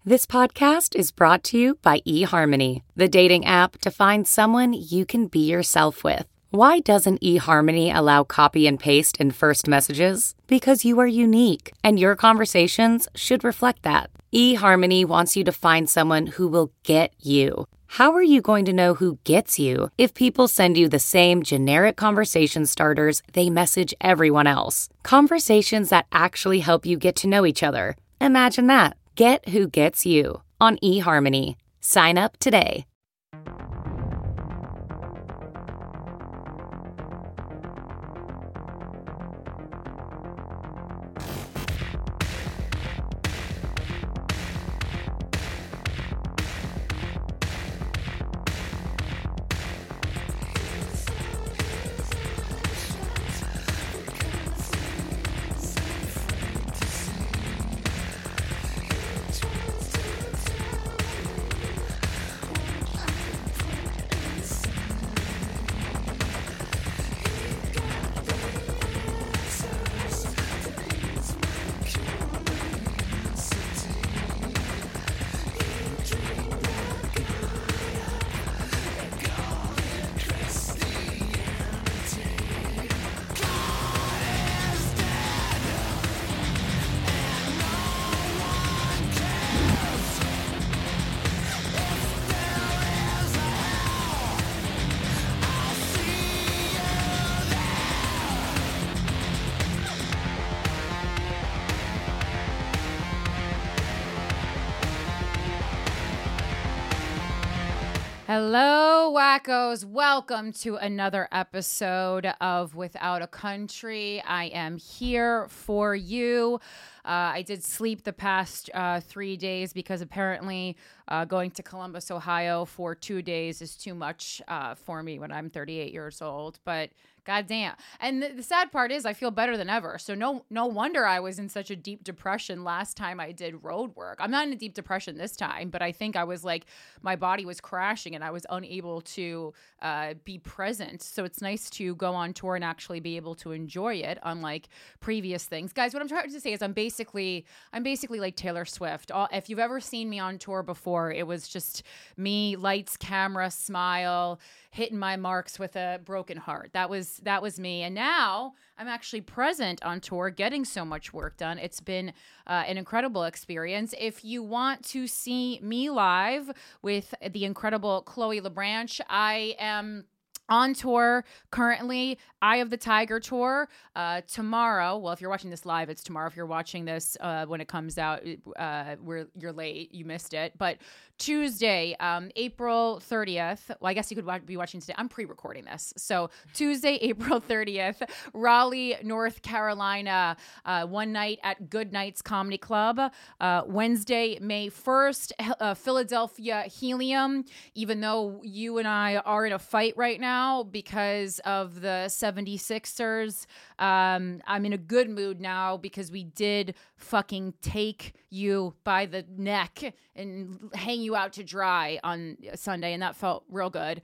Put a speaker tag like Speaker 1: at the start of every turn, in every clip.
Speaker 1: This podcast is brought to you by eHarmony, the dating app to find someone you can be yourself with. Why doesn't eHarmony allow copy and paste in first messages? Because you are unique, and your conversations should reflect that. eHarmony wants you to find someone who will get you. How are you going to know who gets you if people send you the same generic conversation starters they message everyone else? Conversations that actually help you get to know each other. Imagine that. Get who gets you on eHarmony. Sign up today.
Speaker 2: Hello, wackos. Welcome to another episode of Without a Country. I am here for you. I did sleep the past 3 days because apparently going to Columbus, Ohio for 2 days is too much for me when I'm 38 years old. But goddamn. And the sad part is I feel better than ever. So no wonder I was in such a deep depression last time I did road work. I'm not in a deep depression this time, but I think I was like, my body was crashing and I was unable to be present. So it's nice to go on tour and actually be able to enjoy it, unlike previous things. Guys, what I'm trying to say is I'm basically like Taylor Swift. If you've ever seen me on tour before, it was just me, lights, camera, smile, hitting my marks with a broken heart. That was me. And now I'm actually present on tour, getting so much work done. It's been an incredible experience. If you want to see me live with the incredible Chloe LeBranch, I am on tour currently, Eye of the Tiger tour. Tomorrow, well, if you're watching this live, it's tomorrow. If you're watching this when it comes out, you're late, you missed it. But Tuesday, April 30th, well, I guess you could be watching today. I'm pre-recording this. So Tuesday, April 30th, Raleigh, North Carolina, one night at Good Nights Comedy Club. Wednesday, May 1st, Philadelphia Helium, even though you and I are in a fight right now because of the 76ers. I'm in a good mood now because we did fucking take you by the neck and hang you out to dry on Sunday, and that felt real good.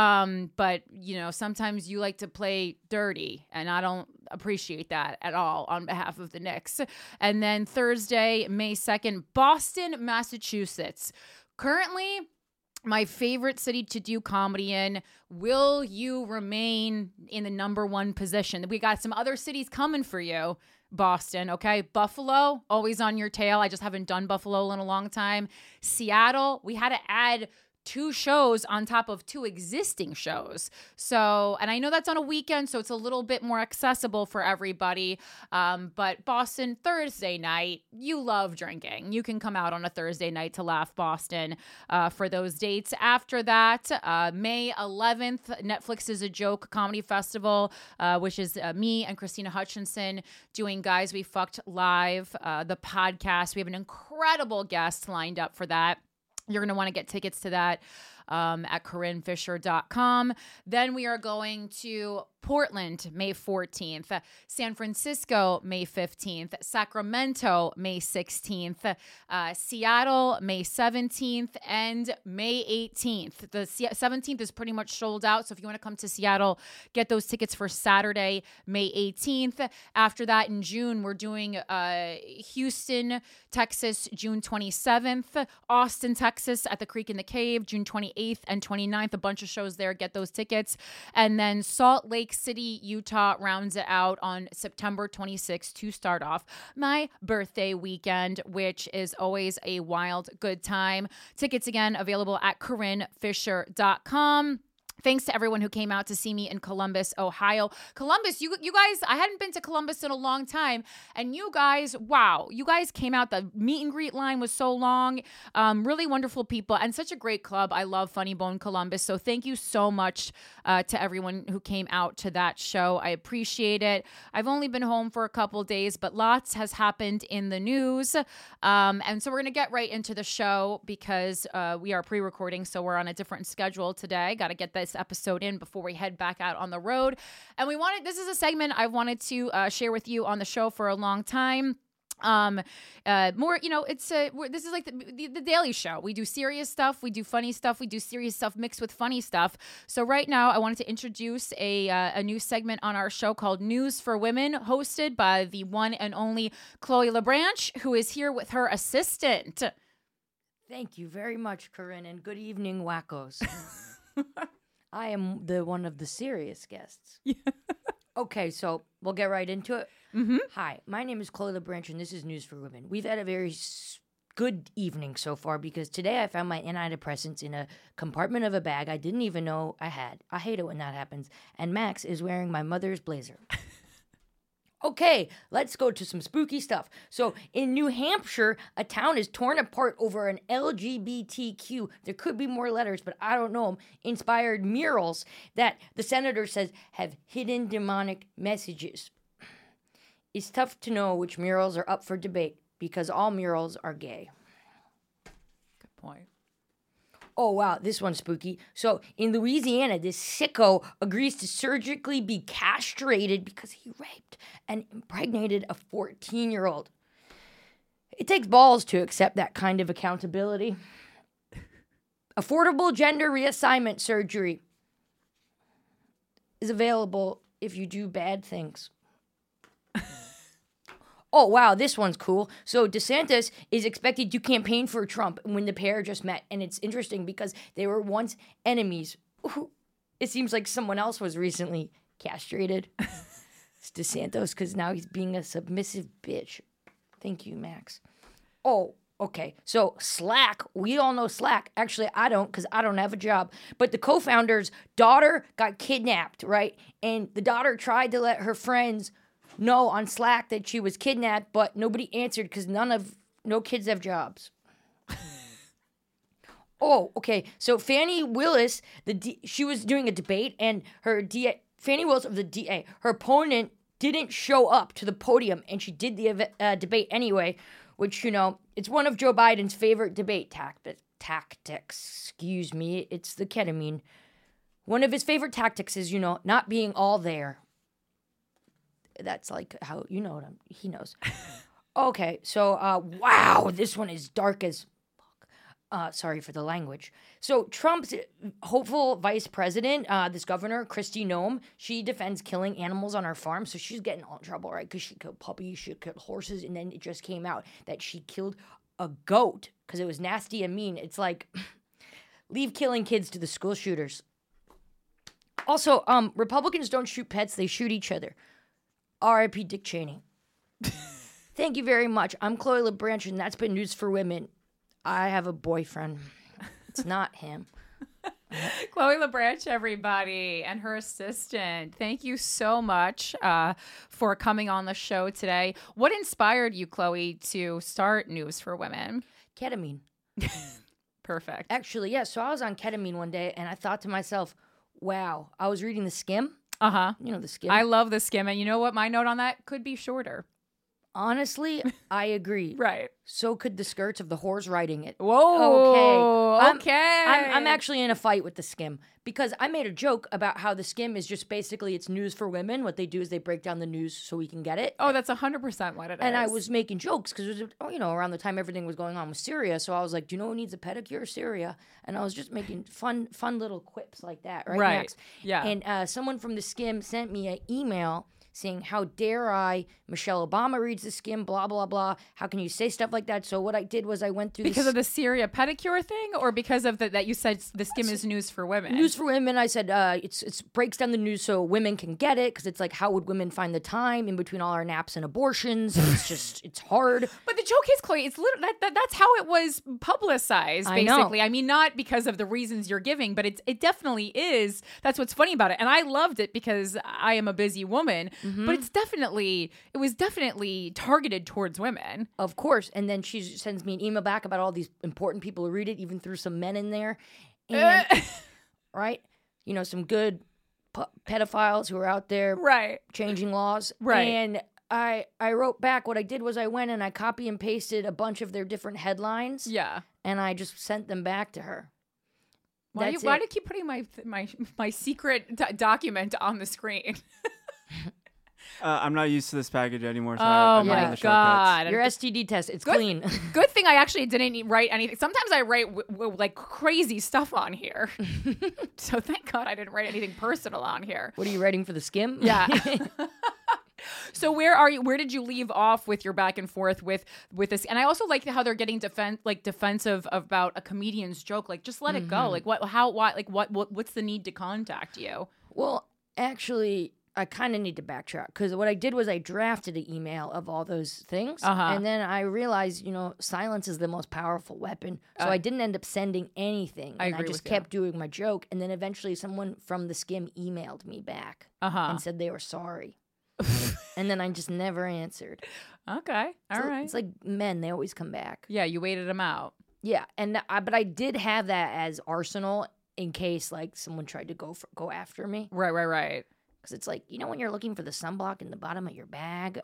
Speaker 2: But, you know, sometimes you like to play dirty, and I don't appreciate that at all on behalf of the Knicks. And then Thursday, May 2nd, Boston, Massachusetts. Currently, my favorite city to do comedy in. Will you remain in the number one position? We got some other cities coming for you. Boston, okay? Buffalo, always on your tail. I just haven't done Buffalo in a long time. Seattle, we had to add 2 shows on top of 2 existing shows. So, and I know that's on a weekend, so it's a little bit more accessible for everybody. But Boston, Thursday night, you love drinking. You can come out on a Thursday night to Laugh Boston for those dates. After that, May 11th, Netflix is a Joke Comedy Festival, which is me and Christina Hutchinson doing Guys We Fucked Live, the podcast. We have an incredible guest lined up for that. You're going to want to get tickets to that. at CorinneFisher.com. Then we are going to Portland, May 14th, San Francisco, May 15th, Sacramento, May 16th, Seattle, May 17th, and May 18th. The 17th is pretty much sold out, so if you want to come to Seattle, get those tickets for Saturday, May 18th. After that, in June, we're doing Houston, Texas, June 27th, Austin, Texas, at the Creek in the Cave, June 28th and 29th. A bunch of shows there. Get those tickets. And then Salt Lake City, Utah rounds it out on September 26th to start off my birthday weekend, which is always a wild good time. Tickets again available at CorinneFisher.com. Thanks to everyone who came out to see me in Columbus, Ohio. Columbus, you guys, I hadn't been to Columbus in a long time. And you guys, wow, you guys came out. The meet and greet line was so long. Really wonderful people and such a great club. I love Funny Bone Columbus. So thank you so much to everyone who came out to that show. I appreciate it. I've only been home for a couple days, but lots has happened in the news. And so we're going to get right into the show because we are pre-recording. So we're on a different schedule today. Got to get this episode in before we head back out on the road. And this is a segment I've wanted to share with you on the show for a long time. More, this is like the Daily Show. We do serious stuff, we do funny stuff, we do serious stuff mixed with funny stuff. So right now I wanted to introduce a new segment on our show called News for Women, hosted by the one and only Chloe LeBranch, who is here with her assistant.
Speaker 3: Thank you very much, Corinne, and good evening, wackos. I am one of the serious guests. Yeah. Okay, so we'll get right into it. Mm-hmm. Hi, my name is Chloe LeBranch, and this is News for Women. We've had a very good evening so far because today I found my antidepressants in a compartment of a bag I didn't even know I had. I hate it when that happens. And Max is wearing my mother's blazer. Okay, let's go to some spooky stuff. So, in New Hampshire, a town is torn apart over an LGBTQ, there could be more letters, but I don't know them, inspired murals that the senator says have hidden demonic messages. It's tough to know which murals are up for debate because all murals are gay.
Speaker 2: Good point.
Speaker 3: Oh, wow, this one's spooky. So, in Louisiana, this sicko agrees to surgically be castrated because he raped and impregnated a 14-year-old. It takes balls to accept that kind of accountability. Affordable gender reassignment surgery is available if you do bad things. Oh, wow, this one's cool. So DeSantis is expected to campaign for Trump when the pair just met. And it's interesting because they were once enemies. Ooh, it seems like someone else was recently castrated. It's DeSantis because now he's being a submissive bitch. Thank you, Max. Oh, okay. So Slack, we all know Slack. Actually, I don't because I don't have a job. But the co-founder's daughter got kidnapped, right? And the daughter tried to let her friends know on Slack that she was kidnapped, but nobody answered because no kids have jobs. Oh, okay. So Fannie Willis, she was doing a debate, and Fannie Willis of the DA, her opponent didn't show up to the podium, and she did the debate anyway, which, it's one of Joe Biden's favorite debate tactics. Excuse me, it's the ketamine. One of his favorite tactics is, not being all there. That's like how, he knows. Okay, so, wow, this one is dark as fuck. Sorry for the language. So Trump's hopeful vice president, this governor, Kristi Noem, she defends killing animals on her farm, so she's getting all in trouble, right? Because she killed puppies, she killed horses, and then it just came out that she killed a goat because it was nasty and mean. It's like, leave killing kids to the school shooters. Also, Republicans don't shoot pets, they shoot each other. R.I.P. Dick Cheney. Thank you very much. I'm Chloe LeBranch, and that's been News for Women. I have a boyfriend. It's not him.
Speaker 2: Chloe LeBranch, everybody, and her assistant. Thank you so much for coming on the show today. What inspired you, Chloe, to start News for Women?
Speaker 3: Ketamine.
Speaker 2: Perfect.
Speaker 3: Actually, yeah. So I was on ketamine one day, and I thought to myself, wow. I was reading The Skim.
Speaker 2: Uh-huh.
Speaker 3: The Skim.
Speaker 2: I love The Skim. And you know what? My note on that could be shorter.
Speaker 3: Honestly, I agree.
Speaker 2: Right.
Speaker 3: So could the skirts of the whores writing it.
Speaker 2: Whoa.
Speaker 3: Okay. I'm actually in a fight with the Skim because I made a joke about how the Skim is just basically it's news for women. What they do is they break down the news so we can get it.
Speaker 2: Oh, that's 100% what it is.
Speaker 3: And I was making jokes because it was, around the time everything was going on with Syria. So I was like, do you know who needs a pedicure? Syria. And I was just making fun little quips like that. Right.
Speaker 2: Right.
Speaker 3: Max?
Speaker 2: Yeah.
Speaker 3: And someone from the Skim sent me an email saying, how dare I? Michelle Obama reads the Skim, blah, blah, blah. How can you say stuff like that? So what I did was I went through
Speaker 2: because of the Syria pedicure thing, or because of that you said the Skim is news for women?
Speaker 3: News for women. I said it's breaks down the news so women can get it because it's like, how would women find the time in between all our naps and abortions? It's hard.
Speaker 2: But the joke is, Chloe, it's that's how it was publicized, basically. I mean, not because of the reasons you're giving, but it definitely is. That's what's funny about it. And I loved it because I am a busy woman. But it was definitely targeted towards women.
Speaker 3: Of course. And then she sends me an email back about all these important people who read it, even through some men in there. And, right? Some good pedophiles who are out there changing laws.
Speaker 2: Right.
Speaker 3: And I wrote back. What I did was I went and I copy and pasted a bunch of their different headlines.
Speaker 2: Yeah.
Speaker 3: And I just sent them back to her.
Speaker 2: Why do you keep putting my secret document on the screen?
Speaker 4: I'm not used to this package anymore. So
Speaker 2: Oh
Speaker 4: I'm
Speaker 2: my
Speaker 4: running the
Speaker 2: God.
Speaker 3: Your STD test, it's clean.
Speaker 2: Good thing I actually didn't write anything. Sometimes I write like crazy stuff on here. So thank God I didn't write anything personal on here.
Speaker 3: What are you writing for the Skim?
Speaker 2: Yeah. So where did you leave off with your back and forth with this? And I also like how they're getting defensive about a comedian's joke. Like, just let it go. Like, what's the need to contact you?
Speaker 3: Well, actually, I kind of need to backtrack because what I did was I drafted an email of all those things. And then I realized, silence is the most powerful weapon. So I didn't end up sending anything.
Speaker 2: I
Speaker 3: just
Speaker 2: with
Speaker 3: kept doing my joke. And then eventually someone from the Skim emailed me back and said they were sorry. And then I just never answered.
Speaker 2: Okay. All right.
Speaker 3: It's like men, they always come back.
Speaker 2: Yeah, you waited them out.
Speaker 3: Yeah. But I did have that as arsenal in case like someone tried to go after me.
Speaker 2: Right.
Speaker 3: Because it's like, when you're looking for the sunblock in the bottom of your bag.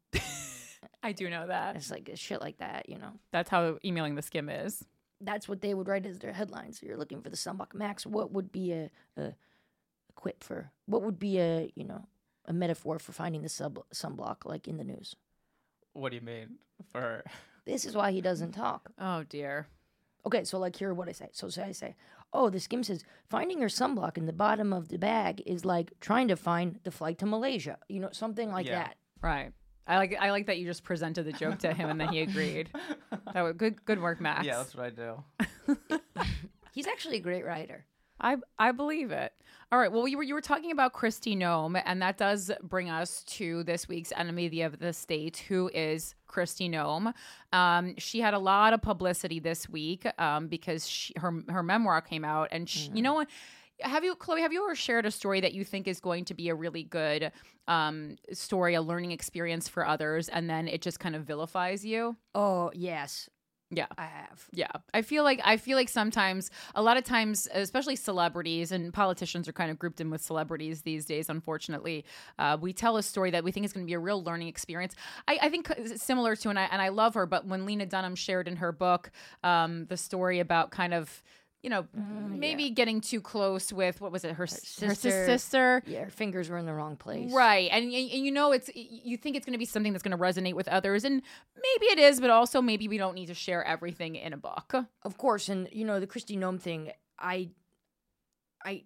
Speaker 2: I do know that.
Speaker 3: It's like shit like that,
Speaker 2: That's how emailing the Skim is.
Speaker 3: That's what they would write as their headlines. So you're looking for the sunblock. Max, what would be a quip for, what would be a metaphor for finding the sunblock like in the news?
Speaker 5: What do you mean? For
Speaker 3: This is why he doesn't talk.
Speaker 2: Oh, dear.
Speaker 3: Okay, so like here what I say. So I say, the Skim says, finding your sunblock in the bottom of the bag is like trying to find the flight to Malaysia. Something like that.
Speaker 2: Right. I like that you just presented the joke to him and then he agreed. That was good work, Max.
Speaker 5: yeah, that's what I do.
Speaker 3: He's actually a great writer.
Speaker 2: I believe it. All right. Well, you were talking about Kristi Noem, and that does bring us to this week's enemy of the state, who is Kristi Noem. She had a lot of publicity this week because her memoir came out, and you know what? Chloe, have you ever shared a story that you think is going to be a really good story, a learning experience for others, and then it just kind of vilifies you?
Speaker 3: Oh, yes.
Speaker 2: Yeah,
Speaker 3: I have.
Speaker 2: Yeah, I feel like sometimes, a lot of times, especially celebrities and politicians are kind of grouped in with celebrities these days. Unfortunately, we tell a story that we think is going to be a real learning experience. I think similar to, and I love her, but when Lena Dunham shared in her book the story about kind of, maybe getting too close with, what was it, her sister?
Speaker 3: Yeah, her fingers were in the wrong place.
Speaker 2: Right. And you think it's going to be something that's going to resonate with others. And maybe it is, but also maybe we don't need to share everything in a book.
Speaker 3: Of course. And, the Kristi Noem thing, I either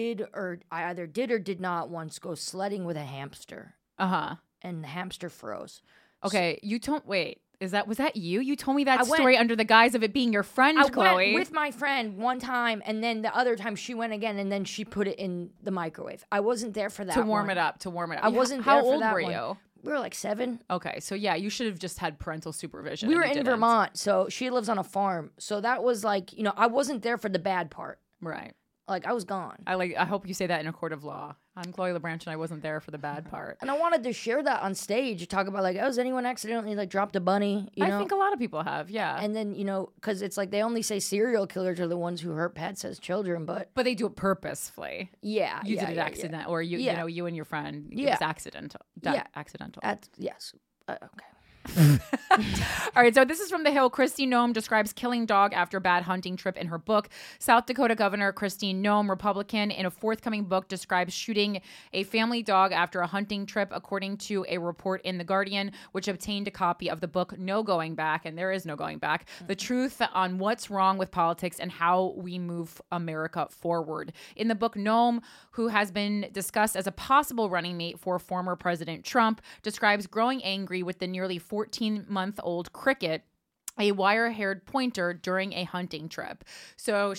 Speaker 3: did or did not once go sledding with a hamster. And the hamster froze.
Speaker 2: Okay. Wait. Was that you? You told me that story under the guise of it being your friend, Chloe.
Speaker 3: I went with my friend one time, and then the other time she went again, and then she put it in the microwave. I wasn't there for that
Speaker 2: to warm
Speaker 3: one.
Speaker 2: it up.
Speaker 3: I wasn't there for that one.
Speaker 2: How old were you?
Speaker 3: We were like 7.
Speaker 2: Okay, so yeah, you should have just had parental supervision.
Speaker 3: We were in Vermont, so she lives on a farm. So that was like, I wasn't there for the bad part.
Speaker 2: Right.
Speaker 3: Like, I was gone.
Speaker 2: I hope you say that in a court of law. I'm Chloe LeBranch, and I wasn't there for the bad part.
Speaker 3: And I wanted to share that on stage, talk about like, has anyone accidentally like dropped a bunny?
Speaker 2: I think a lot of people have, yeah.
Speaker 3: And then because it's like they only say serial killers are the ones who hurt pets as children, but
Speaker 2: they do it purposefully.
Speaker 3: Yeah,
Speaker 2: you did it accident, or you and your friend. It was accidental.
Speaker 3: Yeah,
Speaker 2: accidental.
Speaker 3: yes. Okay.
Speaker 2: All right, so this is from The Hill. Kristi Noem describes killing dog after bad hunting trip in her book. South Dakota Governor Kristi Noem, Republican, in a forthcoming book describes shooting a family dog after a hunting trip, according to a report in The Guardian, which obtained a copy of the book No Going Back, and there is no going back, the truth on what's wrong with politics and how we move America forward. In the book, Noem, who has been discussed as a possible running mate for former President Trump, describes growing angry with the nearly 14-month-old Cricket, a wire-haired pointer, during a hunting trip. So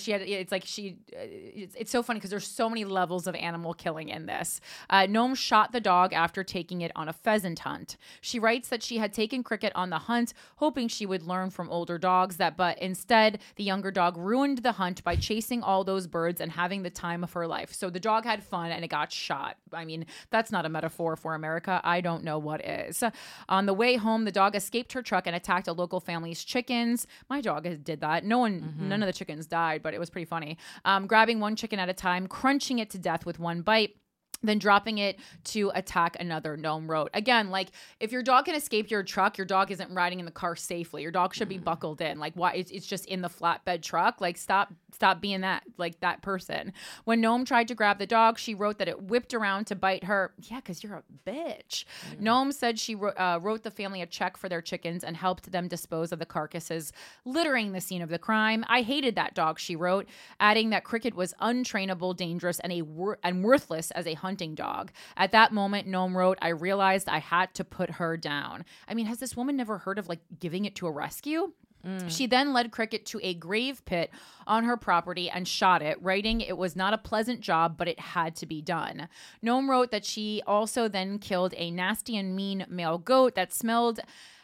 Speaker 2: it's so funny because there's so many levels of animal killing in this. Noem shot the dog after taking it on a pheasant hunt. She writes that she had taken Cricket on the hunt, hoping she would learn from older dogs but instead the younger dog ruined the hunt by chasing all those birds and having the time of her life. So the dog had fun and it got shot. I mean, that's not a metaphor for America. I don't know what is. On the way home, the dog escaped her truck and attacked a local family's chickens. My dog did that. None of the chickens died, but it was pretty funny. Grabbing one chicken at a time, crunching it to death with one bite, then dropping it to attack another, Noem wrote. Again, like, if your dog can escape your truck, your dog isn't riding in the car safely. Your dog should be buckled in. Like, why? It's just in the flatbed truck. Like, stop being that person. When Noem tried to grab the dog, she wrote that it whipped around to bite her. Yeah, because you're a bitch. Noem said she wrote the family a check for their chickens and helped them dispose of the carcasses littering the scene of the crime. I hated that dog, she wrote, adding that Cricket was untrainable, dangerous, and worthless as a hunting dog. At that moment, Noem wrote, I realized I had to put her down. I mean, has this woman never heard of giving it to a rescue? She then led Cricket to a grave pit on her property and shot it, writing it was not a pleasant job, but it had to be done. Noem wrote that she also then killed a nasty and mean male goat that smelled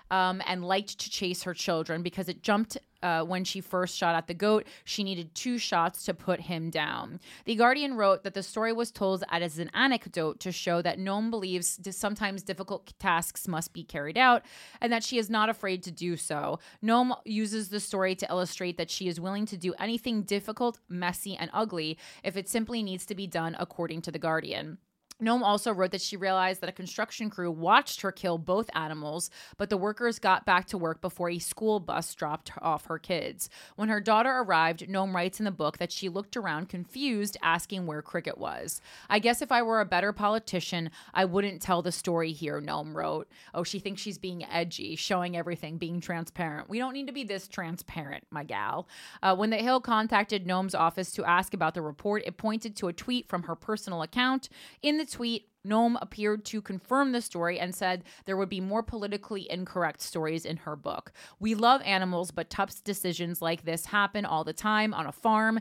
Speaker 2: and liked to chase her children because it jumped when she first shot at the goat. She needed 2 shots to put him down. The Guardian wrote that the story was told as an anecdote to show that Noem believes sometimes difficult tasks must be carried out and that she is not afraid to do so. Noem uses the story to illustrate that she is willing to do anything difficult, messy, and ugly if it simply needs to be done, according to The Guardian. Noem also wrote that she realized that a construction crew watched her kill both animals, but the workers got back to work before a school bus dropped off her kids. When her daughter arrived, Noem writes in the book that she looked around confused, asking where Cricket was. I guess if I were a better politician, I wouldn't tell the story here, Noem wrote. Oh, she thinks she's being edgy, showing everything, being transparent. We don't need to be this transparent, my gal. When The Hill contacted Noem's office to ask about the report, it pointed to a tweet from her personal account. In the tweet, Noem appeared to confirm the story and said there would be more politically incorrect stories in her book. We love animals, but tough decisions like this happen all the time on a farm.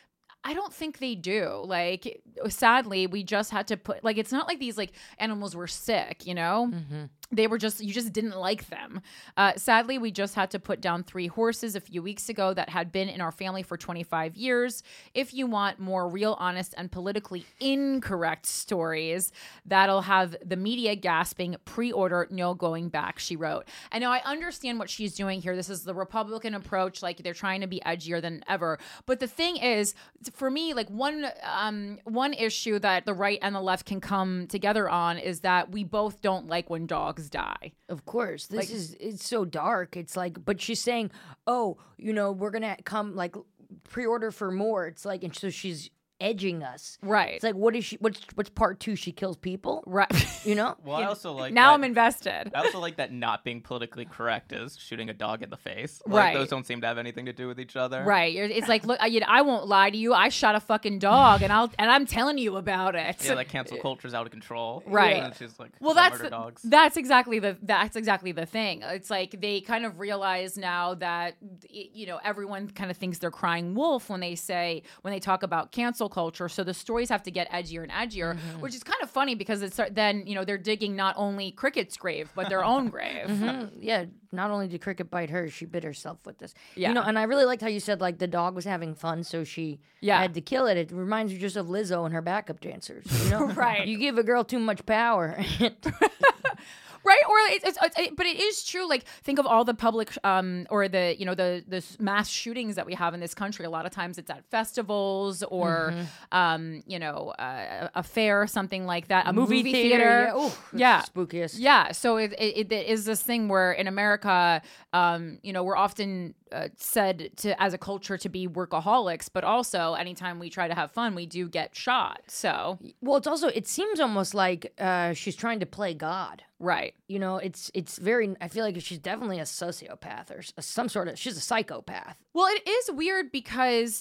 Speaker 2: I don't think they do. Sadly, we just had to put, it's not like these, animals were sick, you know? Mm-hmm. They were you just didn't like them. Sadly, we just had to put down 3 horses a few weeks ago that had been in our family for 25 years. If you want more real, honest, and politically incorrect stories, that'll have the media gasping, pre-order, no going back, she wrote. And now I understand what she's doing here. This is the Republican approach. They're trying to be edgier than ever. But the thing is, for me, one issue that the right and the left can come together on is that we both don't like when dogs die.
Speaker 3: Of course. It's so dark. It's but she's saying, oh, we're going to come pre-order for more. It's and so she's edging us.
Speaker 2: Right.
Speaker 3: It's what is she, what's part 2? She kills people?
Speaker 2: Right.
Speaker 5: Well, I also like
Speaker 2: now
Speaker 5: that,
Speaker 2: I'm invested.
Speaker 5: I also like that not being politically correct is shooting a dog in the face.
Speaker 2: Right.
Speaker 5: Those don't seem to have anything to do with each other.
Speaker 2: Right. It's look, I won't lie to you. I shot a fucking dog and I'm telling you about it.
Speaker 5: Yeah, cancel culture's out of control.
Speaker 2: Right.
Speaker 5: And she's
Speaker 2: well,
Speaker 5: dogs.
Speaker 2: That's exactly the thing. It's they kind of realize now that everyone kind of thinks they're crying wolf when they talk about cancel culture. So the stories have to get edgier and edgier, mm-hmm. which is kind of funny because it's then they're digging not only Cricket's grave but their own grave.
Speaker 3: Mm-hmm. Yeah. Not only did Cricket bite her, she bit herself with this.
Speaker 2: Yeah.
Speaker 3: And I really liked how you said the dog was having fun, so she had to kill it. It reminds you just of Lizzo and her backup dancers.
Speaker 2: Right.
Speaker 3: You give a girl too much power.
Speaker 2: Right, or but it is true. Like, think of all the public, or the mass shootings that we have in this country. A lot of times, it's at festivals or, a fair, or something like that. A movie theater.
Speaker 3: Yeah, spookiest.
Speaker 2: Yeah, so it is this thing where in America, we're often said to as a culture to be workaholics, but also anytime we try to have fun, we do get shot. So,
Speaker 3: well, it seems almost like she's trying to play God.
Speaker 2: Right.
Speaker 3: It's very, I feel like she's definitely a sociopath or she's a psychopath.
Speaker 2: Well, it is weird because,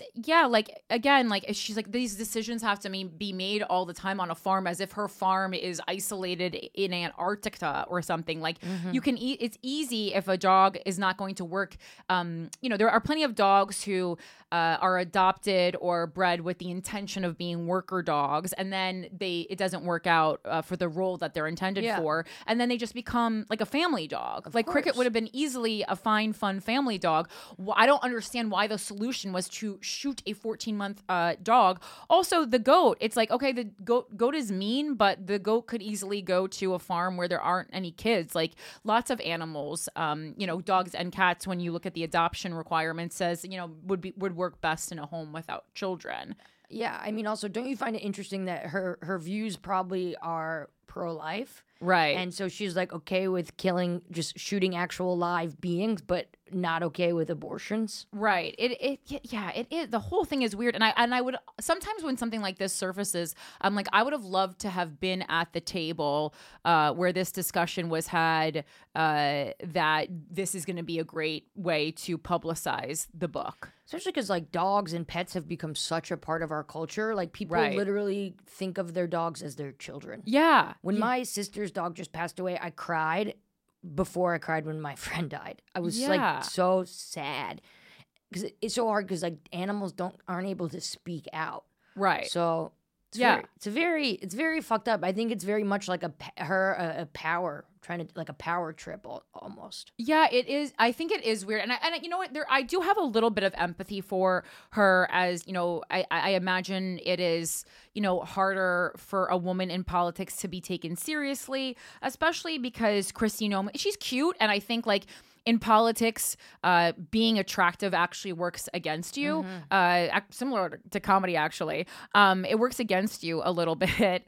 Speaker 2: she's like, these decisions have to be made all the time on a farm, as if her farm is isolated in Antarctica or something. Like, you can it's easy if a dog is not going to work. There are plenty of dogs who are adopted or bred with the intention of being worker dogs, and then it doesn't work out for the role that they're intended for, and then they just become like a family dog. Like, Cricket would have been easily a fine, fun family dog. I don't understand why the solution was to shoot a 14-month dog. Also, the goat. It's like, okay, the goat is mean, but the goat could easily go to a farm where there aren't any kids. Like, lots of animals, dogs and cats, when you look at the adoption requirements, says, would work best in a home without children.
Speaker 3: Yeah, I mean, also, don't you find it interesting that her views probably are pro-life?
Speaker 2: Right.
Speaker 3: And so she's like okay with just shooting actual live beings, but not okay with abortions.
Speaker 2: Right. It is. The whole thing is weird. And I would sometimes, when something like this surfaces, I'm like, I would have loved to have been at the table where this discussion was had, that this is going to be a great way to publicize the book.
Speaker 3: Especially because, like, dogs and pets have become such a part of our culture. Like, people literally think of their dogs as their children.
Speaker 2: Yeah.
Speaker 3: When my sister's dog just passed away, I cried before I cried when my friend died. I was like so sad because it's so hard because, like, animals aren't able to speak out.
Speaker 2: Right.
Speaker 3: So it's very fucked up. I think it's very much like a power, trying to, like, a power trip almost.
Speaker 2: Yeah, it is. I think it is weird. And you know what? I do have a little bit of empathy for her, as, I imagine it is, harder for a woman in politics to be taken seriously, especially because Kristi Noem, she's cute. And I think, like, in politics, being attractive actually works against you. Similar to comedy, actually. It works against you a little bit.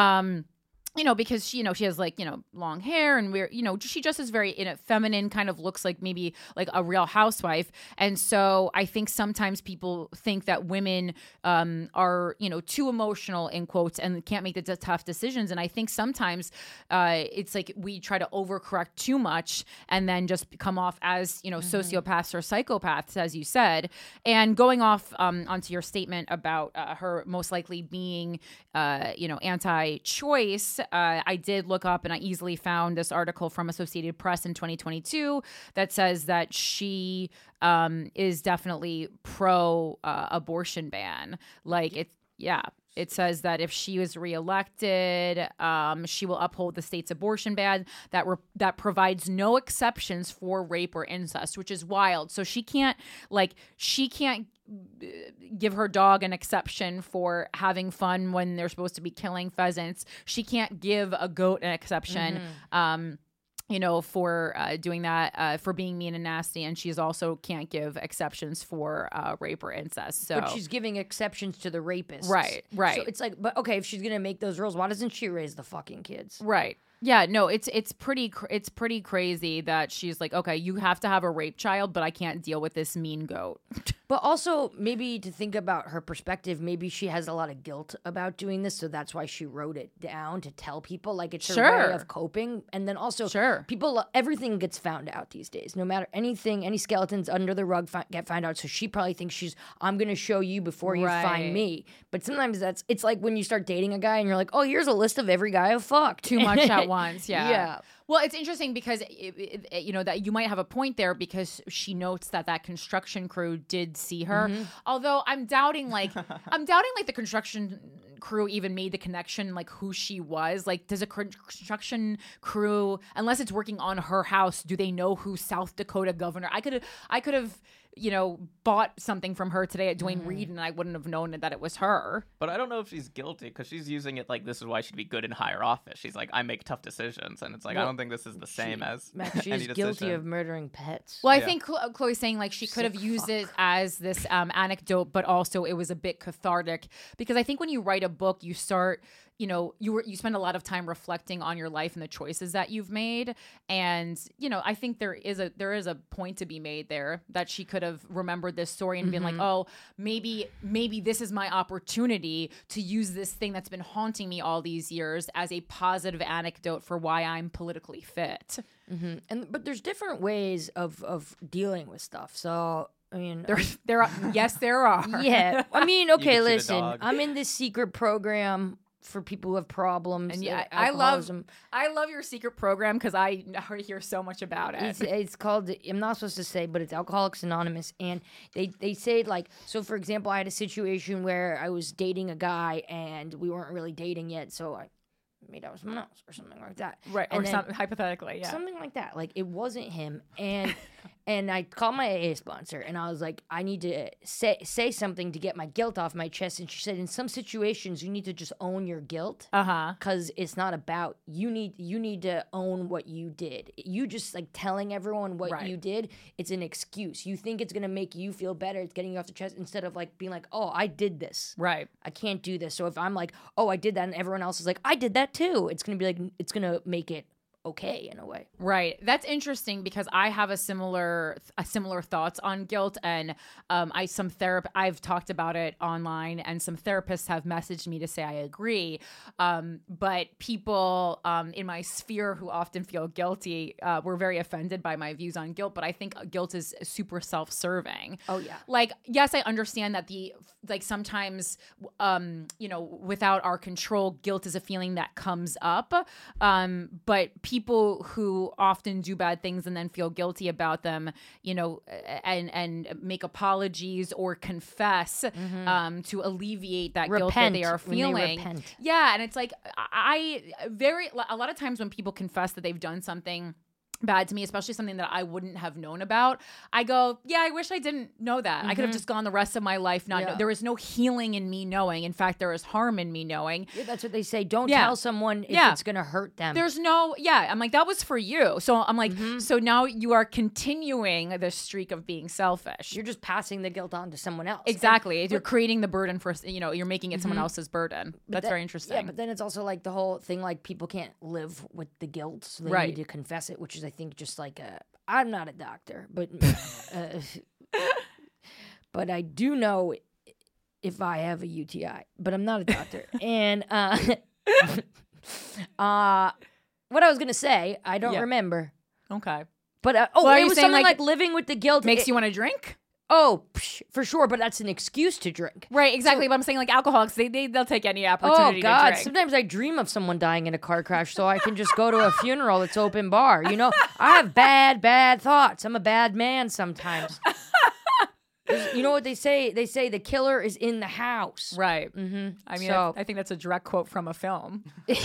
Speaker 2: Because she has, like, long hair, and she just is very feminine, kind of looks like maybe like a Real Housewife. And so I think sometimes people think that women are, too emotional, in quotes, and can't make the tough decisions. And I think sometimes it's like we try to overcorrect too much and then just come off as, sociopaths or psychopaths, as you said. And going off onto your statement about her most likely being, anti-choice, I did look up and I easily found this article from Associated Press in 2022 that says that she is definitely pro abortion ban. Like, it says that if she was reelected, she will uphold the state's abortion ban that provides no exceptions for rape or incest, which is wild. So she can't give her dog an exception for having fun when they're supposed to be killing pheasants. She can't give a goat an exception. For doing that, for being mean and nasty. And she's also can't give exceptions for rape or incest. So,
Speaker 3: but she's giving exceptions to the rapists.
Speaker 2: Right.
Speaker 3: So it's like, but okay, if she's going to make those rules, why doesn't she raise the fucking kids?
Speaker 2: Right. Yeah, no, it's pretty crazy that she's like, okay, you have to have a rape child, but I can't deal with this mean goat.
Speaker 3: But also, maybe to think about her perspective, maybe she has a lot of guilt about doing this, so that's why she wrote it down to tell people, like, it's her way of coping. And then also, people, everything gets found out these days. No matter anything, any skeletons under the rug get found out. So she probably thinks I'm going to show you before you find me. But sometimes it's like when you start dating a guy and you're like, oh, here's a list of every guy I've fucked.
Speaker 2: Too much at once, yeah.
Speaker 3: Yeah.
Speaker 2: Well, it's interesting because, that you might have a point there, because she notes that construction crew did see her. Although I'm doubting the construction crew even made the connection, like, who she was. Like, does a construction crew, unless it's working on her house, do they know who South Dakota governor? I could have bought something from her today at Duane Reade and I wouldn't have known that it was her.
Speaker 5: But I don't know if she's guilty because she's using it like this is why she'd be good in higher office. She's like, I make tough decisions. And it's like, I don't think this is the same as
Speaker 3: Max,
Speaker 5: any
Speaker 3: she's guilty
Speaker 5: decision.
Speaker 3: of murdering pets.
Speaker 2: Well, I think Chloe's saying like she could have used it as this anecdote, but also it was a bit cathartic because I think when you write a book, you start, you spend a lot of time reflecting on your life and the choices that you've made, and I think there is a point to be made there that she could have remembered this story and been like, oh, maybe this is my opportunity to use this thing that's been haunting me all these years as a positive anecdote for why I'm politically fit.
Speaker 3: But there's different ways of dealing with stuff. So I mean,
Speaker 2: there are. Yes, there are.
Speaker 3: yeah. I mean, okay,
Speaker 5: can shoot a
Speaker 3: listen.
Speaker 5: dog.
Speaker 3: I'm in this secret program for people who have problems.
Speaker 2: And yeah,
Speaker 3: I love
Speaker 2: I love your secret program because I hear so much about it.
Speaker 3: It's called, I'm not supposed to say, but it's Alcoholics Anonymous. And they say, like, so for example, I had a situation where I was dating a guy and we weren't really dating yet. So I made out with someone else or something like that.
Speaker 2: Right.
Speaker 3: And
Speaker 2: Or
Speaker 3: then-
Speaker 2: some, hypothetically, yeah.
Speaker 3: Something like that. Like, it wasn't him. And I called my AA sponsor and I was like, I need to say something to get my guilt off my chest. And she said, in some situations, you need to just own your guilt. Because it's not about you need to own what you did. You just like telling everyone what you did, it's an excuse. You think it's gonna make you feel better, it's getting you off the chest, instead of like being like, oh, I did this.
Speaker 2: Right.
Speaker 3: I can't do this. So if I'm like, oh, I did that, and everyone else is like, I did that too, it's gonna be like, it's gonna make it okay in a way.
Speaker 2: Right. That's interesting because I have a similar thoughts on guilt, and I've talked about it online, and some therapists have messaged me to say I agree. But people in my sphere who often feel guilty were very offended by my views on guilt. But I think guilt is super self-serving.
Speaker 3: Oh yeah.
Speaker 2: Like, yes, I understand that sometimes, without our control, guilt is a feeling that comes up. But people who often do bad things and then feel guilty about them, and make apologies or confess to alleviate that guilt that they are
Speaker 3: when
Speaker 2: feeling.
Speaker 3: they repent.
Speaker 2: Yeah, and it's like a lot of times when people confess that they've done something bad to me, especially something that I wouldn't have known about, I go, yeah, I wish I didn't know that. I could have just gone the rest of my life not know. There is no healing in me knowing. In fact, there is harm in me knowing.
Speaker 3: Yeah, that's what they say. Don't tell someone if it's going to hurt them.
Speaker 2: There's I'm like, that was for you. So I'm like, so now you are continuing this streak of being selfish.
Speaker 3: You're just passing the guilt on to someone else.
Speaker 2: Exactly. You're creating the burden for, you're making it someone else's burden. That's very interesting.
Speaker 3: Yeah, but then it's also like the whole thing, like people can't live with the guilt, so they need to confess it, which is, I think, just like I'm not a doctor, but but I do know if I have a UTI, but I'm not a doctor. And what I was gonna say, I don't remember.
Speaker 2: Okay.
Speaker 3: But
Speaker 2: Well,
Speaker 3: it was something like living with the guilt
Speaker 2: makes you want to drink.
Speaker 3: Oh, for sure, but that's an excuse to drink.
Speaker 2: Right, exactly. But I'm saying, like, alcoholics, they'll take any opportunity
Speaker 3: Oh, God.
Speaker 2: to drink.
Speaker 3: Sometimes I dream of someone dying in a car crash so I can just go to a funeral that's open bar. I have bad thoughts. I'm a bad man sometimes. You know what they say? They say the killer is in the house.
Speaker 2: Right. Mm-hmm. I mean, I think that's a direct quote from a film.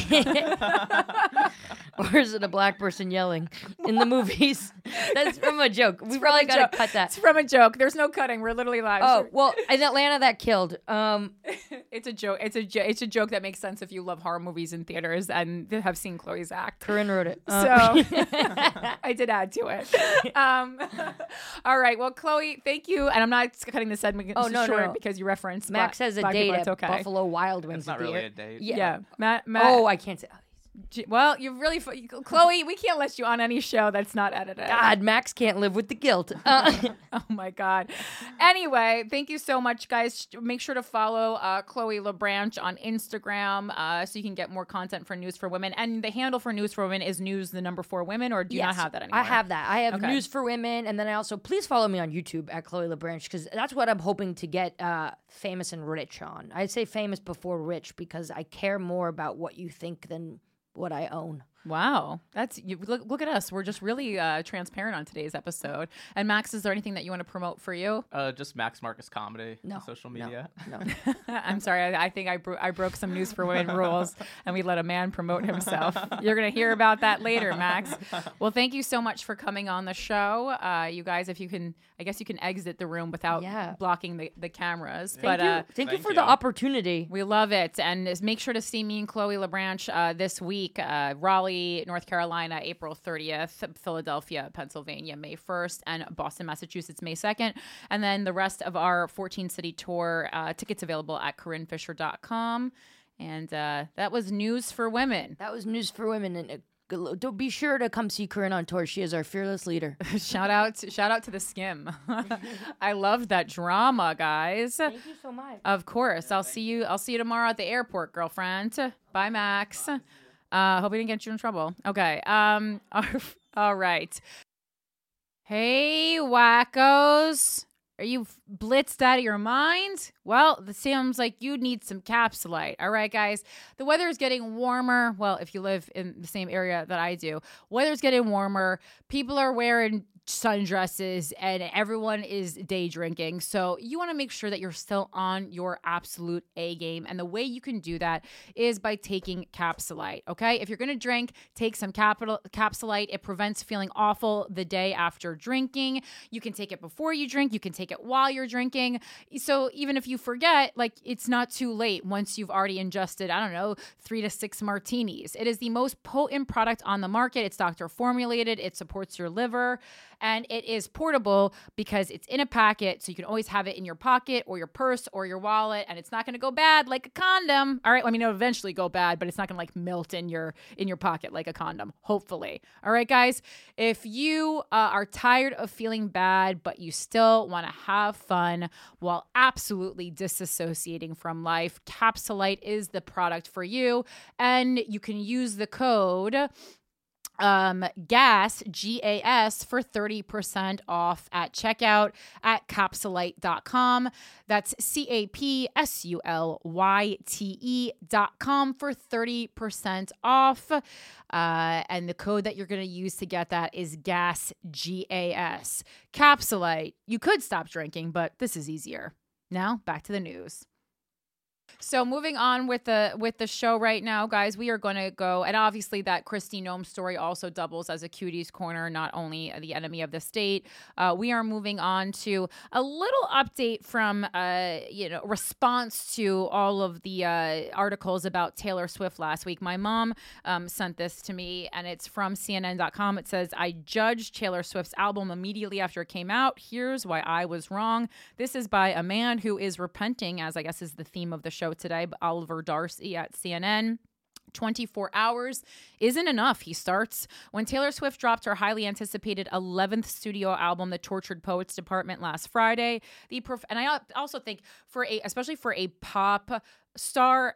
Speaker 3: Or is it a black person yelling in the movies? That's from a joke. We probably got to cut that.
Speaker 2: It's from a joke. There's no cutting. We're literally live.
Speaker 3: Oh, well, in Atlanta, that killed.
Speaker 2: It's a joke. It's a joke that makes sense if you love horror movies in theaters and have seen Chloe's act.
Speaker 3: Corinne wrote it.
Speaker 2: So I did add to it. All right. Well, Chloe, thank you. And I'm not cutting this segment short because you referenced
Speaker 3: Max has a date at Buffalo Wild Wings.
Speaker 5: It's not really a date.
Speaker 2: Yeah. Matt.
Speaker 3: Oh, I can't say.
Speaker 2: Well, you really, Chloe, we can't let you on any show that's not edited.
Speaker 3: God, Max can't live with the guilt.
Speaker 2: Oh my God. Anyway, thank you so much, guys. Make sure to follow Chloe LeBranch on Instagram so you can get more content for News for Women. And the handle for News for Women is News4Women, or do you not have that anymore?
Speaker 3: I have that. I have News for Women, and then I also, please follow me on YouTube at Chloe LeBranch, because that's what I'm hoping to get famous and rich on. I'd say famous before rich, because I care more about what you think than what I own.
Speaker 2: Wow, that's you. Look at us. We're just really transparent on today's episode. And Max, is there anything that you want to promote for you?
Speaker 5: Just Max Marcus Comedy on social media.
Speaker 3: No.
Speaker 2: I'm sorry. I think I broke some News for Women rules, and we let a man promote himself. You're gonna hear about that later, Max. Well, thank you so much for coming on the show. You guys, if you can, I guess you can exit the room without blocking the cameras.
Speaker 3: Thank you for the opportunity.
Speaker 2: We love it. And make sure to see me and Chloe LeBranch this week. Raleigh, North Carolina, April 30th, Philadelphia, Pennsylvania, May 1st, and Boston, Massachusetts, May 2nd. And then the rest of our 14-city tour, tickets available at CorinneFisher.com. And that was News for Women.
Speaker 3: That was News for Women. And don't be sure to come see Corinne on tour. She is our fearless leader.
Speaker 2: Shout out to the Skim. I love that drama, guys.
Speaker 3: Thank you so much.
Speaker 2: Of course. I'll see you tomorrow at the airport, girlfriend. Bye, Max. Hope we didn't get you in trouble. Okay. All right. Hey, wackos. Are you blitzed out of your mind? Well, it seems like you need some Capsulite. All right, guys. The weather is getting warmer. Well, if you live in the same area that I do, weather's getting warmer. People are wearing sundresses and everyone is day drinking. So you want to make sure that you're still on your absolute A game. And the way you can do that is by taking Capsulite. Okay. If you're going to drink, take some Capsulite. It prevents feeling awful the day after drinking. You can take it before you drink. You can take it while you're drinking. So even if you forget, like, it's not too late once you've already ingested, 3 to 6 martinis. It is the most potent product on the market. It's doctor formulated. It supports your liver. And it is portable because it's in a packet, so you can always have it in your pocket or your purse or your wallet, and it's not going to go bad like a condom. All right, it'll eventually go bad, but it's not going to like melt in your pocket like a condom, hopefully. All right, guys, if you are tired of feeling bad, but you still want to have fun while absolutely disassociating from life, Capsulite is the product for you, and you can use the code GAS, GAS, for 30% off at checkout at capsulite.com. That's CAPSULYTE.com for 30% off. And the code that you're going to use to get that is GAS, GAS. Capsulite. You could stop drinking, but this is easier. Now, back to the news. So moving on with the show right now, guys, we are going to go, and obviously that Kristi Noem story also doubles as a Cuties Corner, not only the enemy of the state. We are moving on to a little update from, response to all of the articles about Taylor Swift last week. My mom sent this to me, and it's from CNN.com. It says, I judged Taylor Swift's album immediately after it came out. Here's why I was wrong. This is by a man who is repenting, as I guess is the theme of the show today, Oliver Darcy at CNN. 24 hours isn't enough, he starts. When Taylor Swift dropped her highly anticipated 11th studio album, The Tortured Poets Department, last Friday, and I also think especially for a pop star,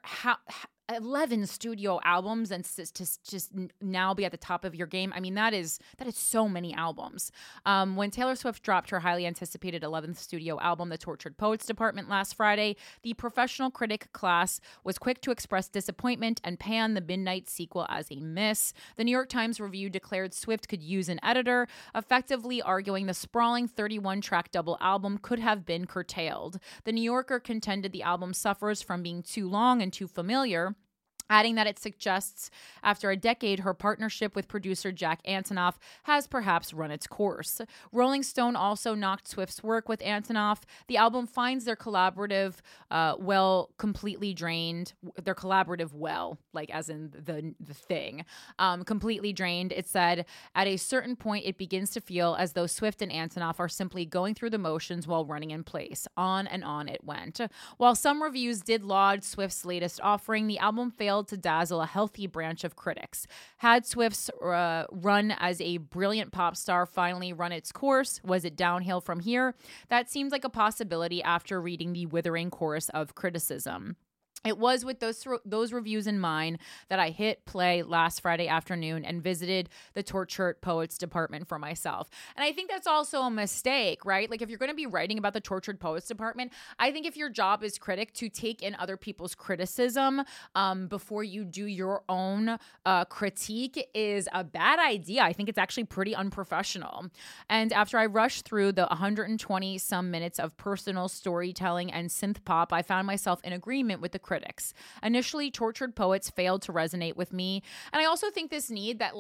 Speaker 2: 11 studio albums and to just now be at the top of your game. I mean, that is so many albums. When Taylor Swift dropped her highly anticipated 11th studio album, The Tortured Poets Department, last Friday, the professional critic class was quick to express disappointment and pan the Midnight sequel as a miss. The New York Times review declared Swift could use an editor, effectively arguing the sprawling 31-track double album could have been curtailed. The New Yorker contended the album suffers from being too long and too familiar, adding that it suggests after a decade, her partnership with producer Jack Antonoff has perhaps run its course. Rolling Stone also knocked Swift's work with Antonoff. The album finds their collaborative completely drained. Their collaborative like as in the thing, completely drained. It said, at a certain point, it begins to feel as though Swift and Antonoff are simply going through the motions while running in place. On and on it went. While some reviews did laud Swift's latest offering, the album failed to dazzle a healthy branch of critics. Had Swift's run as a brilliant pop star finally run its course? Was it downhill from here? That seems like a possibility after reading the withering chorus of criticism. It was with those reviews in mind that I hit play last Friday afternoon and visited the Tortured Poets department for myself. And I think that's also a mistake, right? Like if you're going to be writing about the Tortured Poets department, I think if your job is critic, to take in other people's criticism before you do your own critique is a bad idea. I think it's actually pretty unprofessional. And after I rushed through the 120 some minutes of personal storytelling and synth pop, I found myself in agreement with the critics. Initially, Tortured Poets failed to resonate with me. And I also think this need that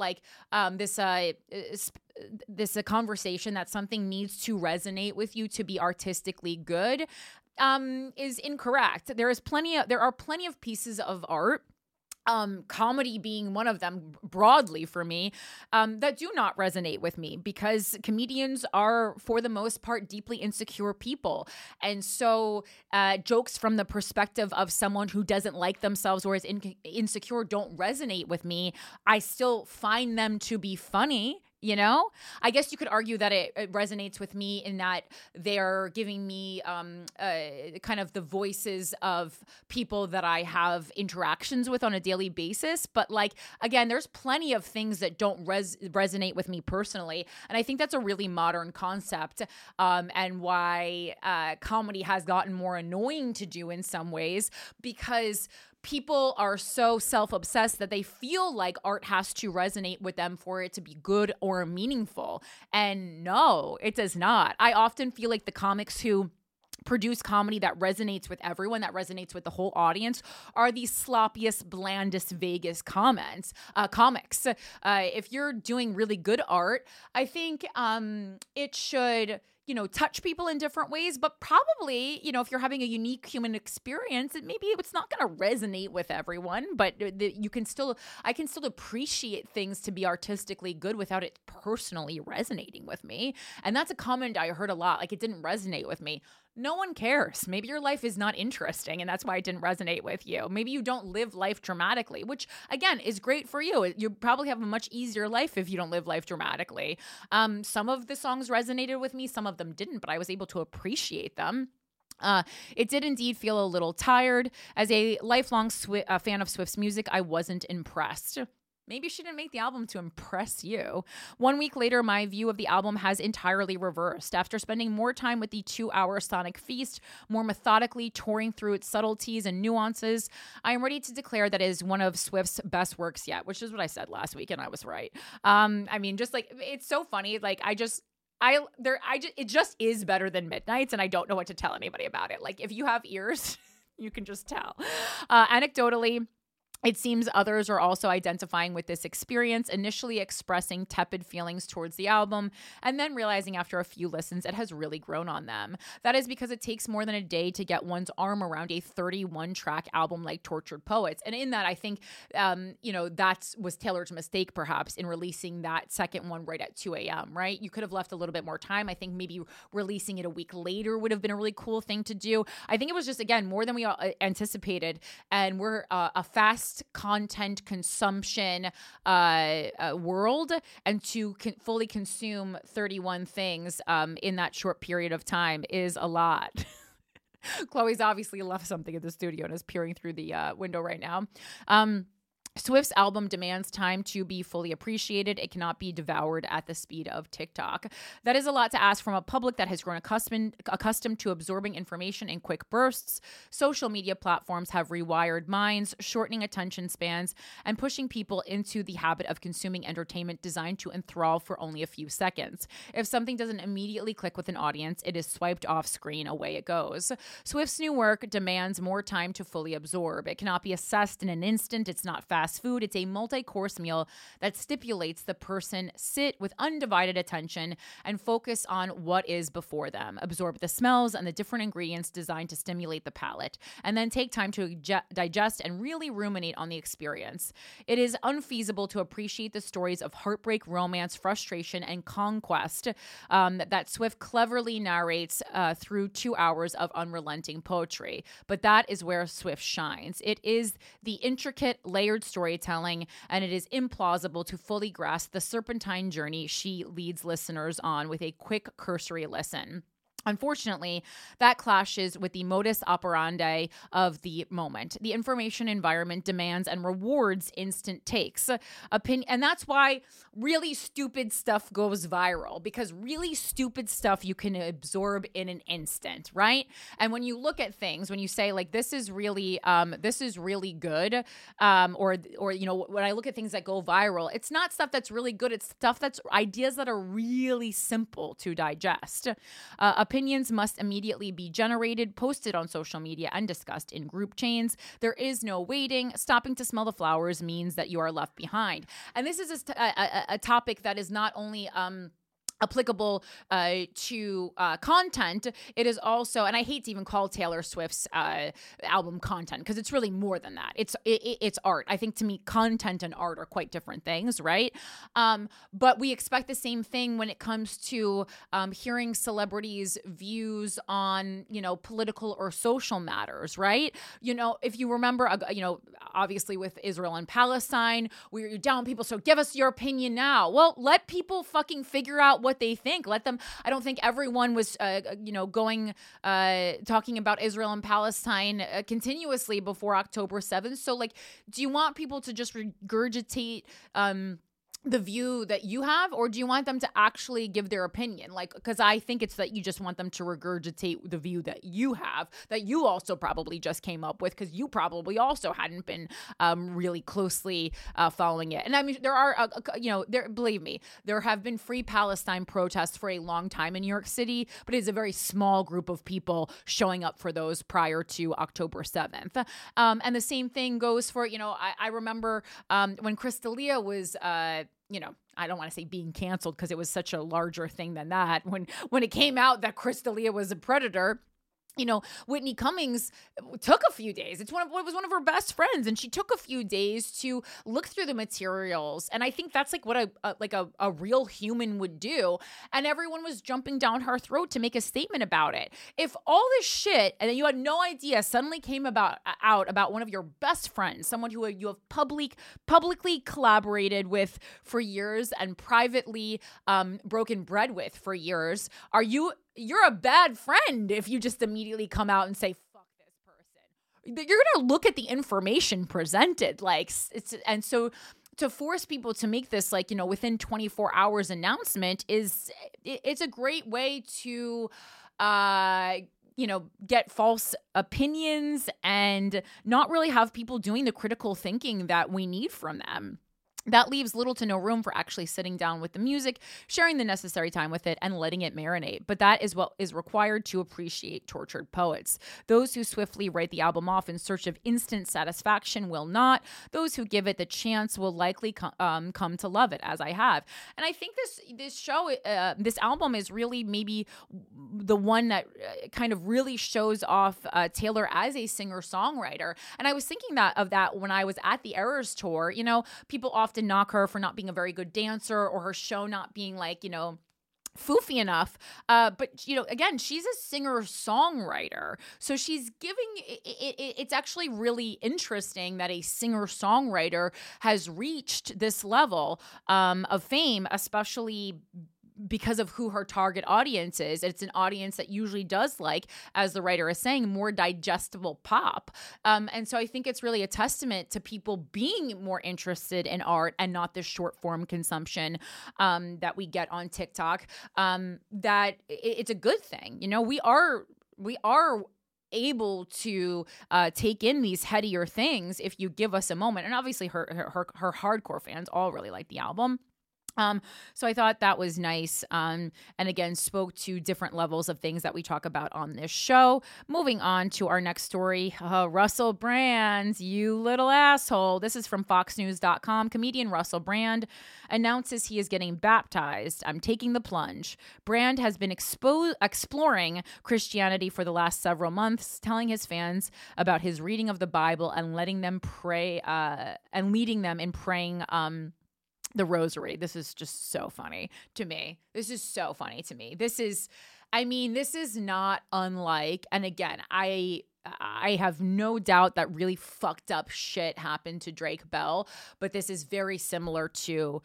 Speaker 2: this conversation that something needs to resonate with you to be artistically good is incorrect. There are plenty of pieces of art, comedy being one of them broadly for me, that do not resonate with me because comedians are, for the most part, deeply insecure people. And so jokes from the perspective of someone who doesn't like themselves or is insecure don't resonate with me. I still find them to be funny. You know, I guess you could argue that it resonates with me in that they're giving me kind of the voices of people that I have interactions with on a daily basis. But like, again, there's plenty of things that don't resonate with me personally. And I think that's a really modern concept and why comedy has gotten more annoying to do in some ways because people are so self-obsessed that they feel like art has to resonate with them for it to be good or meaningful. And no, it does not. I often feel like the comics who produce comedy that resonates with everyone, that resonates with the whole audience, are the sloppiest, blandest, vaguest comics. If you're doing really good art, I think it should touch people in different ways, but probably, if you're having a unique human experience, maybe it's not going to resonate with everyone, but I can still appreciate things to be artistically good without it personally resonating with me. And that's a comment I heard a lot. Like, it didn't resonate with me. No one cares. Maybe your life is not interesting and that's why it didn't resonate with you. Maybe you don't live life dramatically, which again is great for you. You probably have a much easier life if you don't live life dramatically. Some of the songs resonated with me, some of them didn't, but I was able to appreciate them. It did indeed feel a little tired. As a lifelong fan of Swift's music, I wasn't impressed. Maybe she didn't make the album to impress you. 1 week later, my view of the album has entirely reversed. After spending more time with the 2-hour Sonic Feast, more methodically touring through its subtleties and nuances, I am ready to declare that it is one of Swift's best works yet, which is what I said last week, and I was right. It's so funny. Like, it just is better than Midnight's, and I don't know what to tell anybody about it. Like, if you have ears, you can just tell. Anecdotally, it seems others are also identifying with this experience, initially expressing tepid feelings towards the album, and then realizing after a few listens it has really grown on them. That is because it takes more than a day to get one's arm around a 31-track album like Tortured Poets. And in that, I think, that was Taylor's mistake, perhaps, in releasing that second one right at 2 a.m., right? You could have left a little bit more time. I think maybe releasing it a week later would have been a really cool thing to do. I think it was just, again, more than we anticipated, and we're a fast content consumption world, and to fully consume 31 things in that short period of time is a lot. Chloe's obviously left something in the studio and is peering through the window right now. Swift's album demands time to be fully appreciated. It cannot be devoured at the speed of TikTok. That is a lot to ask from a public that has grown accustomed to absorbing information in quick bursts. Social media platforms have rewired minds, shortening attention spans, and pushing people into the habit of consuming entertainment designed to enthrall for only a few seconds. If something doesn't immediately click with an audience, it is swiped off screen, away it goes. Swift's new work demands more time to fully absorb. It cannot be assessed in an instant. It's not fast food. It's a multi-course meal that stipulates the person sit with undivided attention and focus on what is before them, absorb the smells and the different ingredients designed to stimulate the palate, and then take time to digest and really ruminate on the experience. It is unfeasible to appreciate the stories of heartbreak, romance, frustration, and conquest that Swift cleverly narrates through 2 hours of unrelenting poetry. But that is where Swift shines. It is the intricate, layered storytelling, and it is implausible to fully grasp the serpentine journey she leads listeners on with a quick cursory listen. Unfortunately, that clashes with the modus operandi of the moment. The information environment demands and rewards instant takes. And that's why really stupid stuff goes viral, because really stupid stuff you can absorb in an instant, right? And when you look at things, when you say like, this is really good, or you know, when I look at things that go viral, it's not stuff that's really good. It's stuff that's ideas that are really simple to digest. Opinions must immediately be generated, posted on social media, and discussed in group chains. There is no waiting. Stopping to smell the flowers means that you are left behind. And this is a topic that is not only applicable to content. It is also, and I hate to even call Taylor Swift's album content, because it's really more than that. It's art. I think to me, content and art are quite different things, right? But we expect the same thing when it comes to hearing celebrities' views on, you know, political or social matters, right? You know, if you remember, you know, obviously with Israel and Palestine, we're down people, so give us your opinion now. Well, let people fucking figure out what they think. Let them. I don't think everyone was, talking about Israel and Palestine continuously before October 7th. So, like, do you want people to just regurgitate the view that you have, or do you want them to actually give their opinion? Like, because I think it's that you just want them to regurgitate the view that you have, that you also probably just came up with, because you probably also hadn't been really closely following it. And I mean, there are, believe me, there have been Free Palestine protests for a long time in New York City, but it's a very small group of people showing up for those prior to October 7th. And the same thing goes for, you know, I remember when Chris D'Elia was, I don't want to say being canceled, because it was such a larger thing than that. When it came out that Chris D'Elia was a predator, you know, Whitney Cummings took a few days. It was one of her best friends, and she took a few days to look through the materials. And I think that's like what a real human would do. And everyone was jumping down her throat to make a statement about it. If all this shit, and then you had no idea, suddenly came out about one of your best friends, someone who you have publicly collaborated with for years and privately broken bread with for years, you're a bad friend if you just immediately come out and say, fuck this person. You're going to look at the information presented. And so to force people to make this, like, you know, within 24 hours announcement it's a great way to, get false opinions and not really have people doing the critical thinking that we need from them. That leaves little to no room for actually sitting down with the music, sharing the necessary time with it, and letting it marinate. But that is what is required to appreciate tortured poets. Those who swiftly write the album off in search of instant satisfaction will not. Those who give it the chance will likely come to love it, as I have. And I think this album is really maybe the one that kind of really shows off Taylor as a singer-songwriter. And I was thinking of that when I was at the Errors tour. You know, people often knock her for not being a very good dancer, or her show not being, like, you know, foofy enough. But, you know, again, she's a singer-songwriter. So she's giving it's actually really interesting that a singer-songwriter has reached this level of fame, especially because of who her target audience is. It's an audience that usually does like, as the writer is saying, more digestible pop. And so I think it's really a testament to people being more interested in art and not this short form consumption that we get on TikTok, that it's a good thing. You know, we are able to take in these headier things if you give us a moment. And obviously her hardcore fans all really like the album. So I thought that was nice, and again, spoke to different levels of things that we talk about on this show. Moving on to our next story, Russell Brand, you little asshole. This is from FoxNews.com. Comedian Russell Brand announces he is getting baptized. I'm taking the plunge. Brand has been exploring Christianity for the last several months, telling his fans about his reading of the Bible and letting them pray, and leading them in praying the rosary. This is just so funny to me. This is not unlike, and again, I I have no doubt that really fucked up shit happened to Drake Bell, but this is very similar to,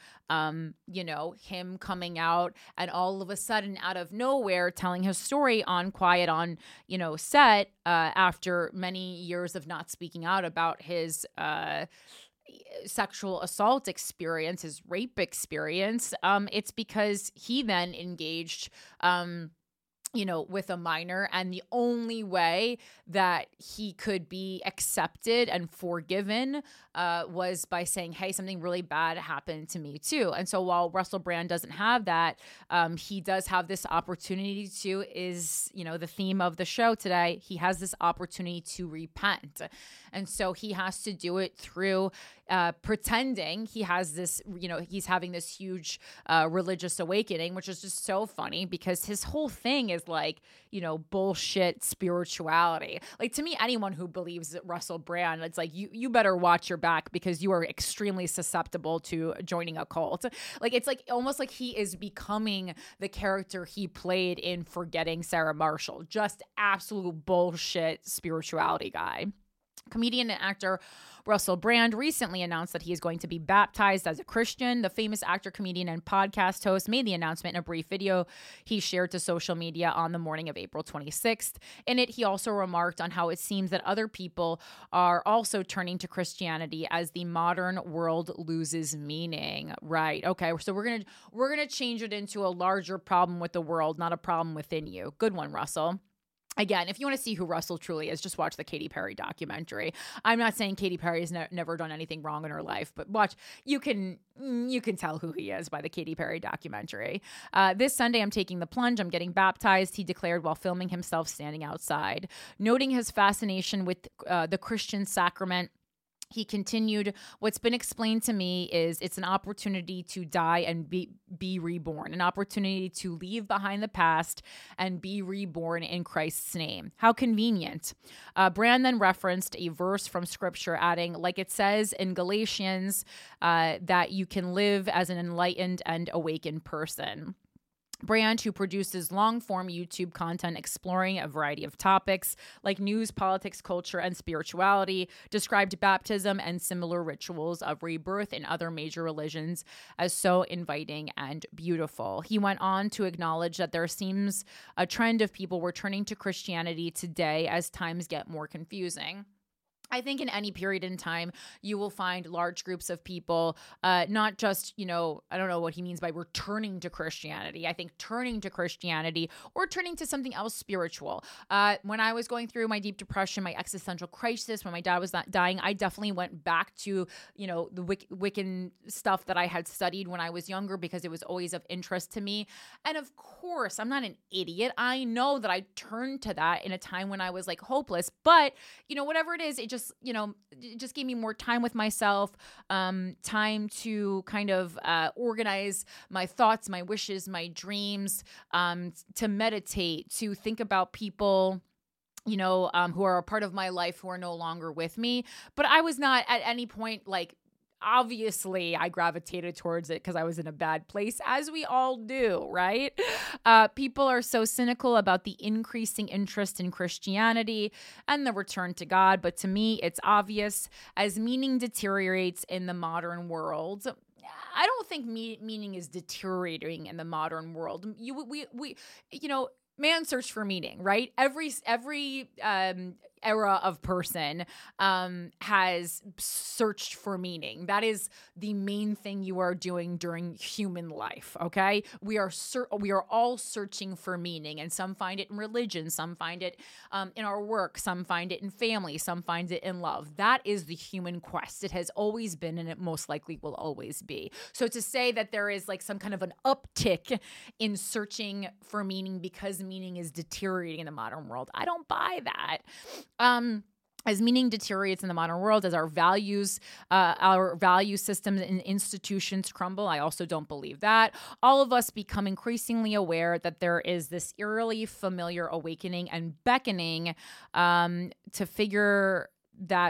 Speaker 2: him coming out and all of a sudden out of nowhere telling his story on Quiet on, set after many years of not speaking out about his sexual assault experience, his rape experience. It's because he then engaged, with a minor, and the only way that he could be accepted and forgiven was by saying, hey, something really bad happened to me too. And so while Russell Brand doesn't have that, he does have this opportunity to, is, the theme of the show today. He has this opportunity to repent. And so he has to do it through pretending he has this, he's having this huge religious awakening, which is just so funny because his whole thing is like, bullshit spirituality. Like, to me, anyone who believes that Russell Brand, it's like, you better watch your back because you are extremely susceptible to joining a cult. Like, it's like almost like he is becoming the character he played in Forgetting Sarah Marshall. Just absolute bullshit spirituality guy. Comedian and actor Russell Brand recently announced that he is going to be baptized as a Christian. The famous actor, comedian, and podcast host made the announcement in a brief video he shared to social media on the morning of April 26th. In it, he also remarked on how it seems that other people are also turning to Christianity as the modern world loses meaning. Right. Okay. So we're gonna change it into a larger problem with the world, not a problem within you. Good one, Russell. Again, if you want to see who Russell truly is, just watch the Katy Perry documentary. I'm not saying Katy Perry has never done anything wrong in her life, but watch. You can tell who he is by the Katy Perry documentary. This Sunday, I'm taking the plunge. I'm getting baptized, he declared while filming himself standing outside. Noting his fascination with the Christian sacrament, he continued, what's been explained to me is it's an opportunity to die and be reborn, an opportunity to leave behind the past and be reborn in Christ's name. How convenient. Brand then referenced a verse from scripture, adding, like it says in Galatians, that you can live as an enlightened and awakened person. Brand, who produces long-form YouTube content exploring a variety of topics like news, politics, culture, and spirituality, described baptism and similar rituals of rebirth in other major religions as so inviting and beautiful. He went on to acknowledge that there seems a trend of people returning to Christianity today as times get more confusing. I think in any period in time, you will find large groups of people, not just, I don't know what he means by returning to Christianity. I think turning to Christianity or turning to something else spiritual. When I was going through my deep depression, my existential crisis, when my dad was not dying, I definitely went back to, the Wiccan stuff that I had studied when I was younger because it was always of interest to me. And of course, I'm not an idiot. I know that I turned to that in a time when I was like hopeless, but, whatever it is, it just gave me more time with myself, time to kind of organize my thoughts, my wishes, my dreams, to meditate, to think about people, who are a part of my life who are no longer with me. But I was not at any point like, obviously, I gravitated towards it because I was in a bad place, as we all do, right? People are so cynical about the increasing interest in Christianity and the return to God, but to me, it's obvious as meaning deteriorates in the modern world. I don't think meaning is deteriorating in the modern world. Man search for meaning, right? Every era of person has searched for meaning. That is the main thing you are doing during human life, okay? We are all searching for meaning, and some find it in religion, some find it in our work, some find it in family, some find it in love. That is the human quest. It has always been, and it most likely will always be. So to say that there is like some kind of an uptick in searching for meaning because meaning is deteriorating in the modern world, I don't buy that. As meaning deteriorates in the modern world, as our value systems and institutions crumble, I also don't believe that. All of us become increasingly aware that there is this eerily familiar awakening and beckoning to figure that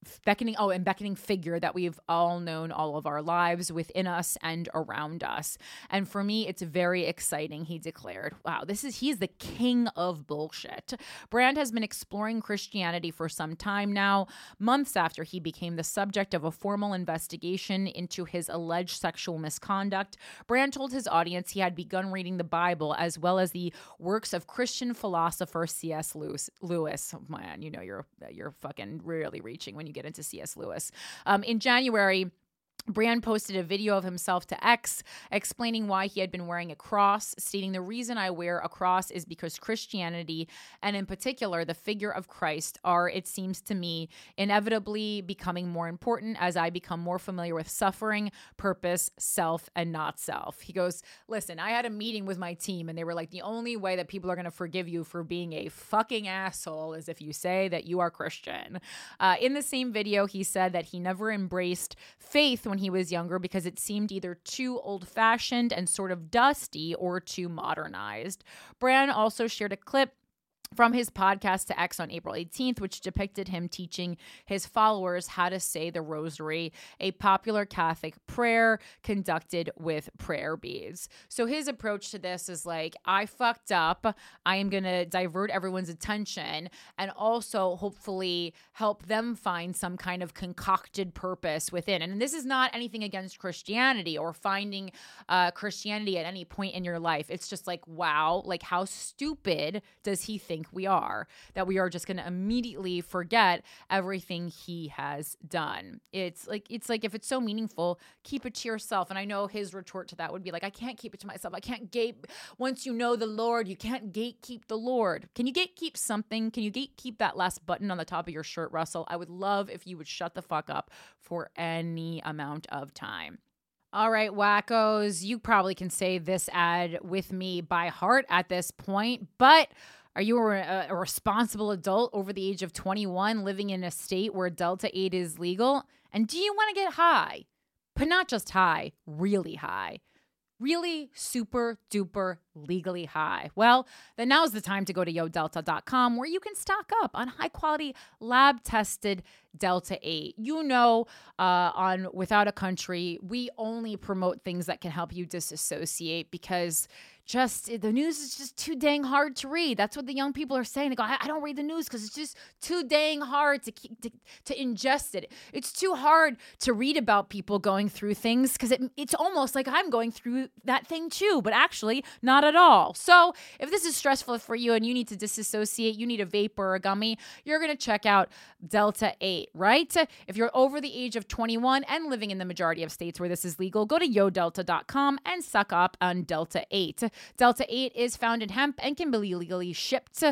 Speaker 2: beckoning figure that we've all known all of our lives, within us and around us. And for me, it's very exciting, he declared. Wow, he's the king of bullshit. Brand has been exploring Christianity for some time now, months after he became the subject of a formal investigation into his alleged sexual misconduct. Brand told his audience he had begun reading the Bible as well as the works of Christian philosopher C.S. Lewis. Oh, man, you know you're fucking really reaching when you get into C.S. Lewis. In January, Brand posted a video of himself to X explaining why he had been wearing a cross, stating, "The reason I wear a cross is because Christianity, and in particular the figure of Christ, are, it seems to me, inevitably becoming more important as I become more familiar with suffering, purpose, self, and not self." He goes, "Listen, I had a meeting with my team and they were like, the only way that people are going to forgive you for being a fucking asshole is if you say that you are Christian." In the same video, he said that he never embraced faith when he was younger because it seemed either too old-fashioned and sort of dusty or too modernized. Brand also shared a clip from his podcast to X on April 18th, which depicted him teaching his followers how to say the rosary, a popular Catholic prayer conducted with prayer beads. So his approach to this is like, I fucked up. I am going to divert everyone's attention and also hopefully help them find some kind of concocted purpose within. And this is not anything against Christianity or finding Christianity at any point in your life. It's just like, wow, like how stupid does he think we are, that we are just going to immediately forget everything he has done. It's like if it's so meaningful, keep it to yourself. And I know his retort to that would be like, I can't keep it to myself. I can't once you know the Lord, you can't gatekeep the Lord. Can you gatekeep something? Can you gatekeep that last button on the top of your shirt, Russell? I would love if you would shut the fuck up for any amount of time. All right, wackos, you probably can say this ad with me by heart at this point, but are you a responsible adult over the age of 21 living in a state where Delta 8 is legal? And do you want to get high? But not just high, really high. Really super duper legally high. Well, then now's the time to go to yodelta.com where you can stock up on high quality lab tested Delta 8. You know, on Without a Country, we only promote things that can help you disassociate because the news is just too dang hard to read. That's what the young people are saying. They go, I don't read the news because it's just too dang hard to ingest it. It's too hard to read about people going through things because it's almost like I'm going through that thing too, but actually not at all. So if this is stressful for you and you need to disassociate, you need a vape or a gummy, you're going to check out Delta 8, right? If you're over the age of 21 and living in the majority of states where this is legal, go to yodelta.com and suck up on Delta 8. Delta 8 is found in hemp and can be legally shipped.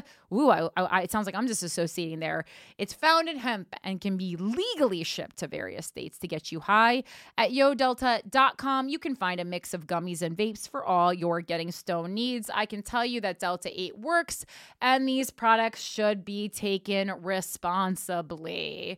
Speaker 2: It sounds like I'm disassociating there. It's found in hemp and can be legally shipped to various states to get you high. At yodelta.com, you can find a mix of gummies and vapes for all your getting stoned needs. I can tell you that Delta 8 works, and these products should be taken responsibly.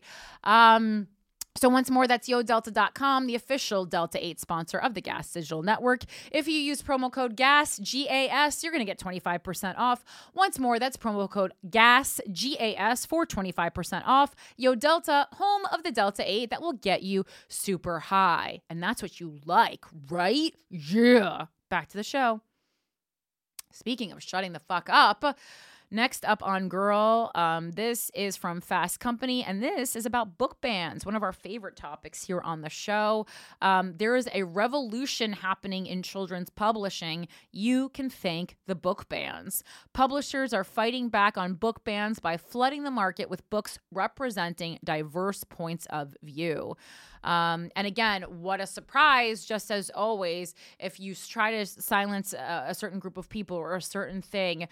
Speaker 2: So once more, that's yodelta.com, the official Delta 8 sponsor of the Gas Digital Network. If you use promo code GAS, G-A-S, you're going to get 25% off. Once more, that's promo code GAS, G-A-S, for 25% off. Yodelta, home of the Delta 8, that will get you super high. And that's what you like, right? Yeah. Back to the show. Speaking of shutting the fuck up, next up on Girl, this is from Fast Company, and this is about book bans, one of our favorite topics here on the show. There is a revolution happening in children's publishing. You can thank the book bans. Publishers are fighting back on book bans by flooding the market with books representing diverse points of view. And again, what a surprise, just as always, if you try to silence a certain group of people or a certain thing,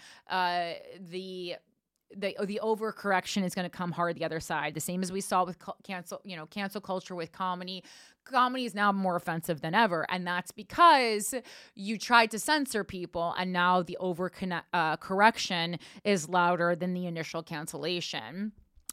Speaker 2: the overcorrection is going to come hard the other side. The same as we saw with cancel culture with comedy. Comedy is now more offensive than ever, and that's because you tried to censor people, and now the correction is louder than the initial cancellation.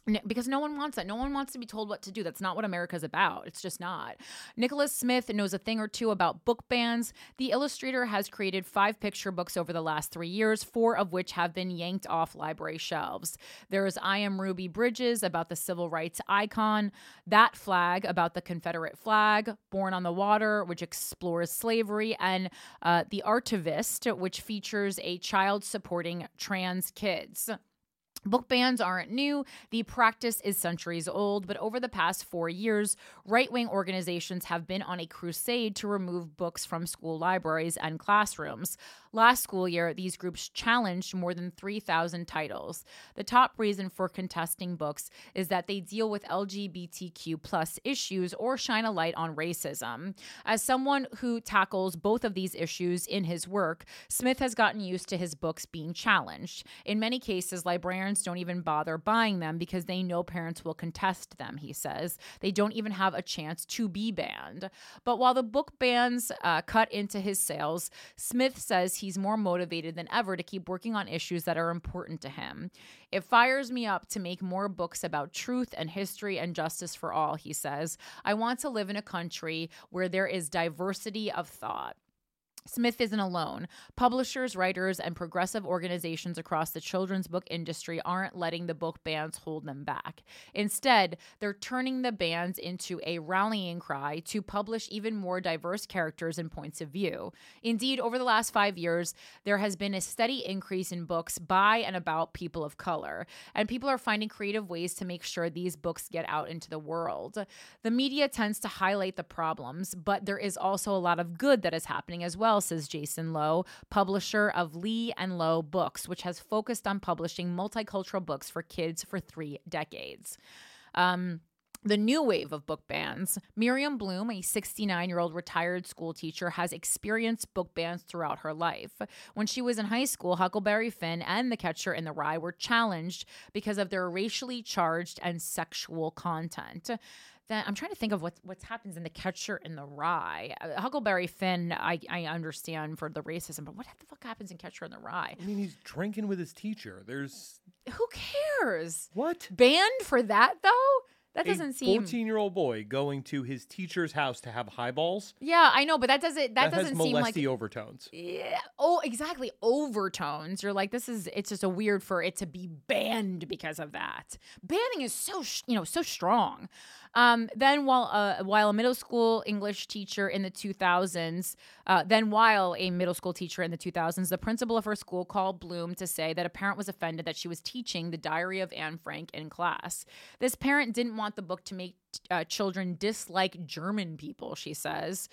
Speaker 2: Because no one wants that. No one wants to be told what to do. That's not what America's about. It's just not. Nicholas Smith knows a thing or two about book bans. The illustrator has created 5 picture books over the last 3 years, 4 of which have been yanked off library shelves. There's I Am Ruby Bridges about the civil rights icon, That Flag about the Confederate flag, Born on the Water, which explores slavery, and The Artivist, which features a child supporting trans kids. Book bans aren't new. The practice is centuries old, but over the past 4 years, right-wing organizations have been on a crusade to remove books from school libraries and classrooms. Last school year, these groups challenged more than 3,000 titles. The top reason for contesting books is that they deal with LGBTQ plus issues or shine a light on racism. As someone who tackles both of these issues in his work, Smith has gotten used to his books being challenged. In many cases, librarians don't even bother buying them because they know parents will contest them, he says. They don't even have a chance to be banned. But while the book bans cut into his sales, Smith says he's more motivated than ever to keep working on issues that are important to him. It fires me up to make more books about truth and history and justice for all, he says. I want to live in a country where there is diversity of thought. Smith isn't alone. Publishers, writers, and progressive organizations across the children's book industry aren't letting the book bans hold them back. Instead, they're turning the bans into a rallying cry to publish even more diverse characters and points of view. Indeed, over the last 5 years, there has been a steady increase in books by and about people of color, and people are finding creative ways to make sure these books get out into the world. The media tends to highlight the problems, but there is also a lot of good that is happening as well, says Jason Lowe, publisher of Lee and Lowe Books, which has focused on publishing multicultural books for kids for 3 decades. The new wave of book bans. Miriam Bloom, a 69-year-old retired school teacher, has experienced book bans throughout her life. When she was in high school, Huckleberry Finn and The Catcher in the Rye were challenged because of their racially charged and sexual content. Then I'm trying to think of what happens in The Catcher in the Rye. Huckleberry Finn, I understand for the racism, but what the fuck happens in Catcher in the Rye?
Speaker 6: I mean, he's drinking with his teacher.
Speaker 2: Who cares?
Speaker 6: What?
Speaker 2: Banned for that, though? That doesn't seem...
Speaker 6: 14-year-old boy going to his teacher's house to have highballs.
Speaker 2: Yeah, I know, but that doesn't
Speaker 6: has
Speaker 2: seem like...
Speaker 6: molesty overtones.
Speaker 2: Yeah. Oh, exactly. Overtones. You're like, it's just a weird for it to be banned because of that. Banning is so strong. Then while a middle school English teacher in the 2000s, the principal of her school called Bloom to say that a parent was offended that she was teaching The Diary of Anne Frank in class. This parent didn't want the book to make children dislike German people, she says.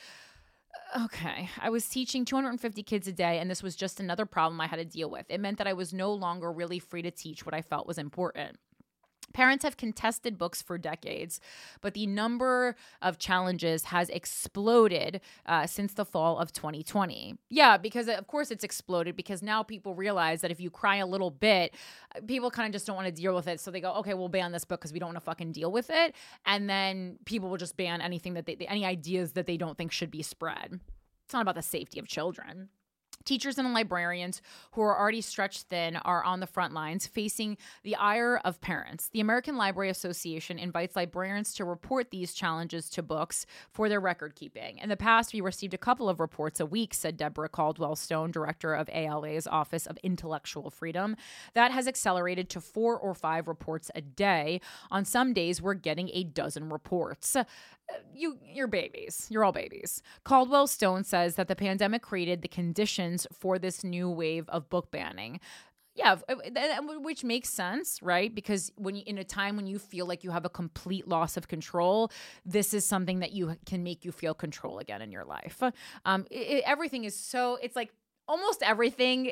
Speaker 2: Okay, I was teaching 250 kids a day, and this was just another problem I had to deal with. It meant that I was no longer really free to teach what I felt was important. Parents have contested books for decades, but the number of challenges has exploded since the fall of 2020. Yeah, because of course it's exploded because now people realize that if you cry a little bit, people kind of just don't want to deal with it. So they go, okay, we'll ban this book because we don't want to fucking deal with it. And then people will just ban anything any ideas that they don't think should be spread. It's not about the safety of children. Teachers and librarians who are already stretched thin are on the front lines facing the ire of parents. The American Library Association invites librarians to report these challenges to books for their record keeping. In the past, we received a couple of reports a week, said Deborah Caldwell Stone, director of ALA's Office of Intellectual Freedom. That has accelerated to 4 or 5 reports a day. On some days, we're getting a dozen reports. You're babies. You're all babies. Caldwell Stone says that the pandemic created the conditions for this new wave of book banning. Yeah, which makes sense, right? Because in a time when you feel like you have a complete loss of control, this is something that can make you feel control again in your life. Everything is so, it's like almost everything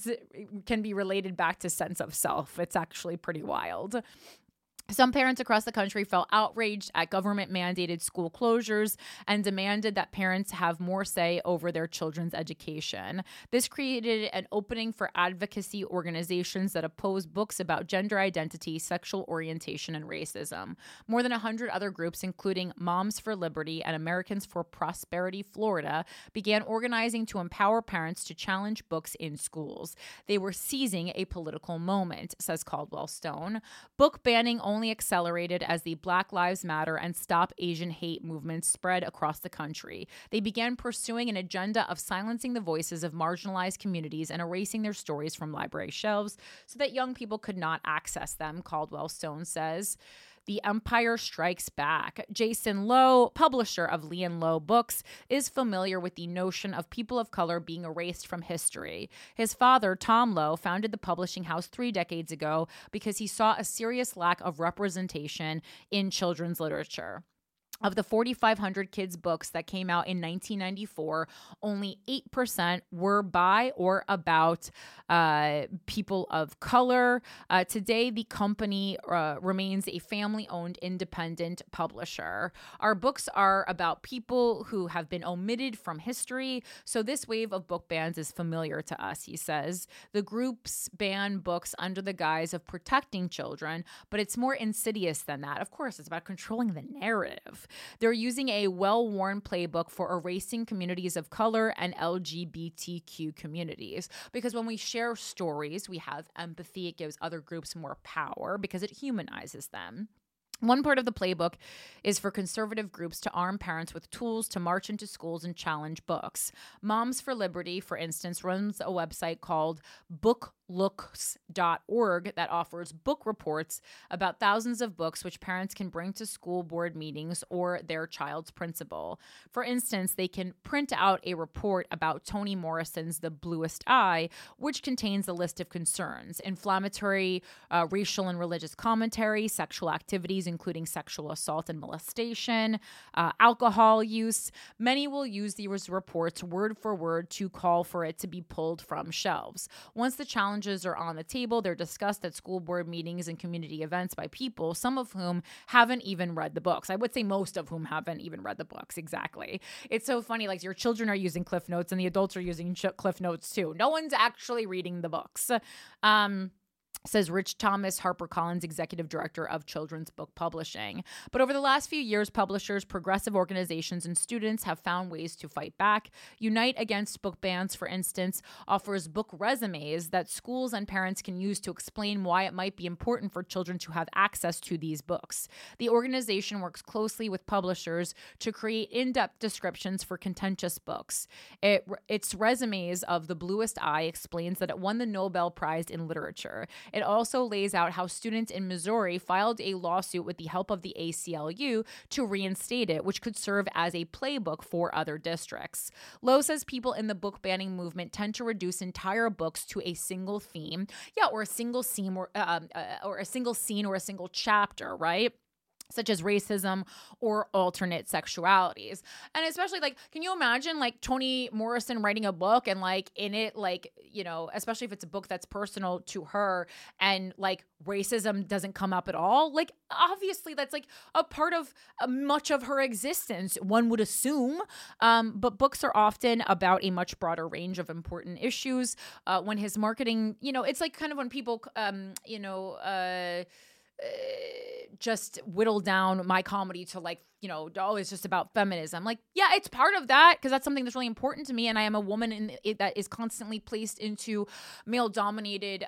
Speaker 2: can be related back to sense of self. It's actually pretty wild. Some parents across the country felt outraged at government-mandated school closures and demanded that parents have more say over their children's education. This created an opening for advocacy organizations that oppose books about gender identity, sexual orientation, and racism. More than 100 other groups, including Moms for Liberty and Americans for Prosperity Florida, began organizing to empower parents to challenge books in schools. They were seizing a political moment, says Caldwell Stone. Book banning only accelerated as the Black Lives Matter and Stop Asian Hate movements spread across the country. They began pursuing an agenda of silencing the voices of marginalized communities and erasing their stories from library shelves so that young people could not access them, Caldwell Stone says. The Empire Strikes Back. Jason Lowe, publisher of Lee and Lowe Books, is familiar with the notion of people of color being erased from history. His father, Tom Lowe, founded the publishing house 3 decades ago because he saw a serious lack of representation in children's literature. Of the 4,500 kids' books that came out in 1994, only 8% were by or about people of color. Today, the company remains a family-owned independent publisher. Our books are about people who have been omitted from history, so this wave of book bans is familiar to us, he says. The groups ban books under the guise of protecting children, but it's more insidious than that. Of course, it's about controlling the narrative. They're using a well-worn playbook for erasing communities of color and LGBTQ communities. Because when we share stories, we have empathy. It gives other groups more power because it humanizes them. One part of the playbook is for conservative groups to arm parents with tools to march into schools and challenge books. Moms for Liberty, for instance, runs a website called booklooks.org that offers book reports about thousands of books which parents can bring to school board meetings or their child's principal. For instance, they can print out a report about Toni Morrison's The Bluest Eye, which contains a list of concerns: inflammatory racial and religious commentary, sexual activities, including sexual assault and molestation, alcohol use. Many will use these reports word for word to call for it to be pulled from shelves. Once the challenges are on the table, they're discussed at school board meetings and community events by people, some of whom haven't even read the books. I would say most of whom haven't even read the books, exactly. It's so funny, like your children are using Cliff Notes and the adults are using Cliff Notes too. No one's actually reading the books. Says Rich Thomas, HarperCollins executive director of children's book publishing. But over the last few years, publishers, progressive organizations, and students have found ways to fight back. Unite Against Book Bans, for instance, offers book resumes that schools and parents can use to explain why it might be important for children to have access to these books. The organization works closely with publishers to create in-depth descriptions for contentious books. Its resumes of The Bluest Eye explains that it won the Nobel Prize in Literature. It also lays out how students in Missouri filed a lawsuit with the help of the ACLU to reinstate it, which could serve as a playbook for other districts. Lowe says people in the book banning movement tend to reduce entire books to a single theme, or a single scene, or a single scene or a single chapter, right? Such as racism or alternate sexualities. And especially, like, can you imagine, like, Toni Morrison writing a book and, like, in it, like, you know, especially if it's a book that's personal to her and, like, racism doesn't come up at all? Like, obviously, that's, like, a part of much of her existence, one would assume. But books are often about a much broader range of important issues. When his marketing, you know, it's like kind of when people, just whittle down my comedy to, like, you know, oh, it's just about feminism. Like, yeah, it's part of that because that's something that's really important to me. And I am a woman that is constantly placed into male-dominated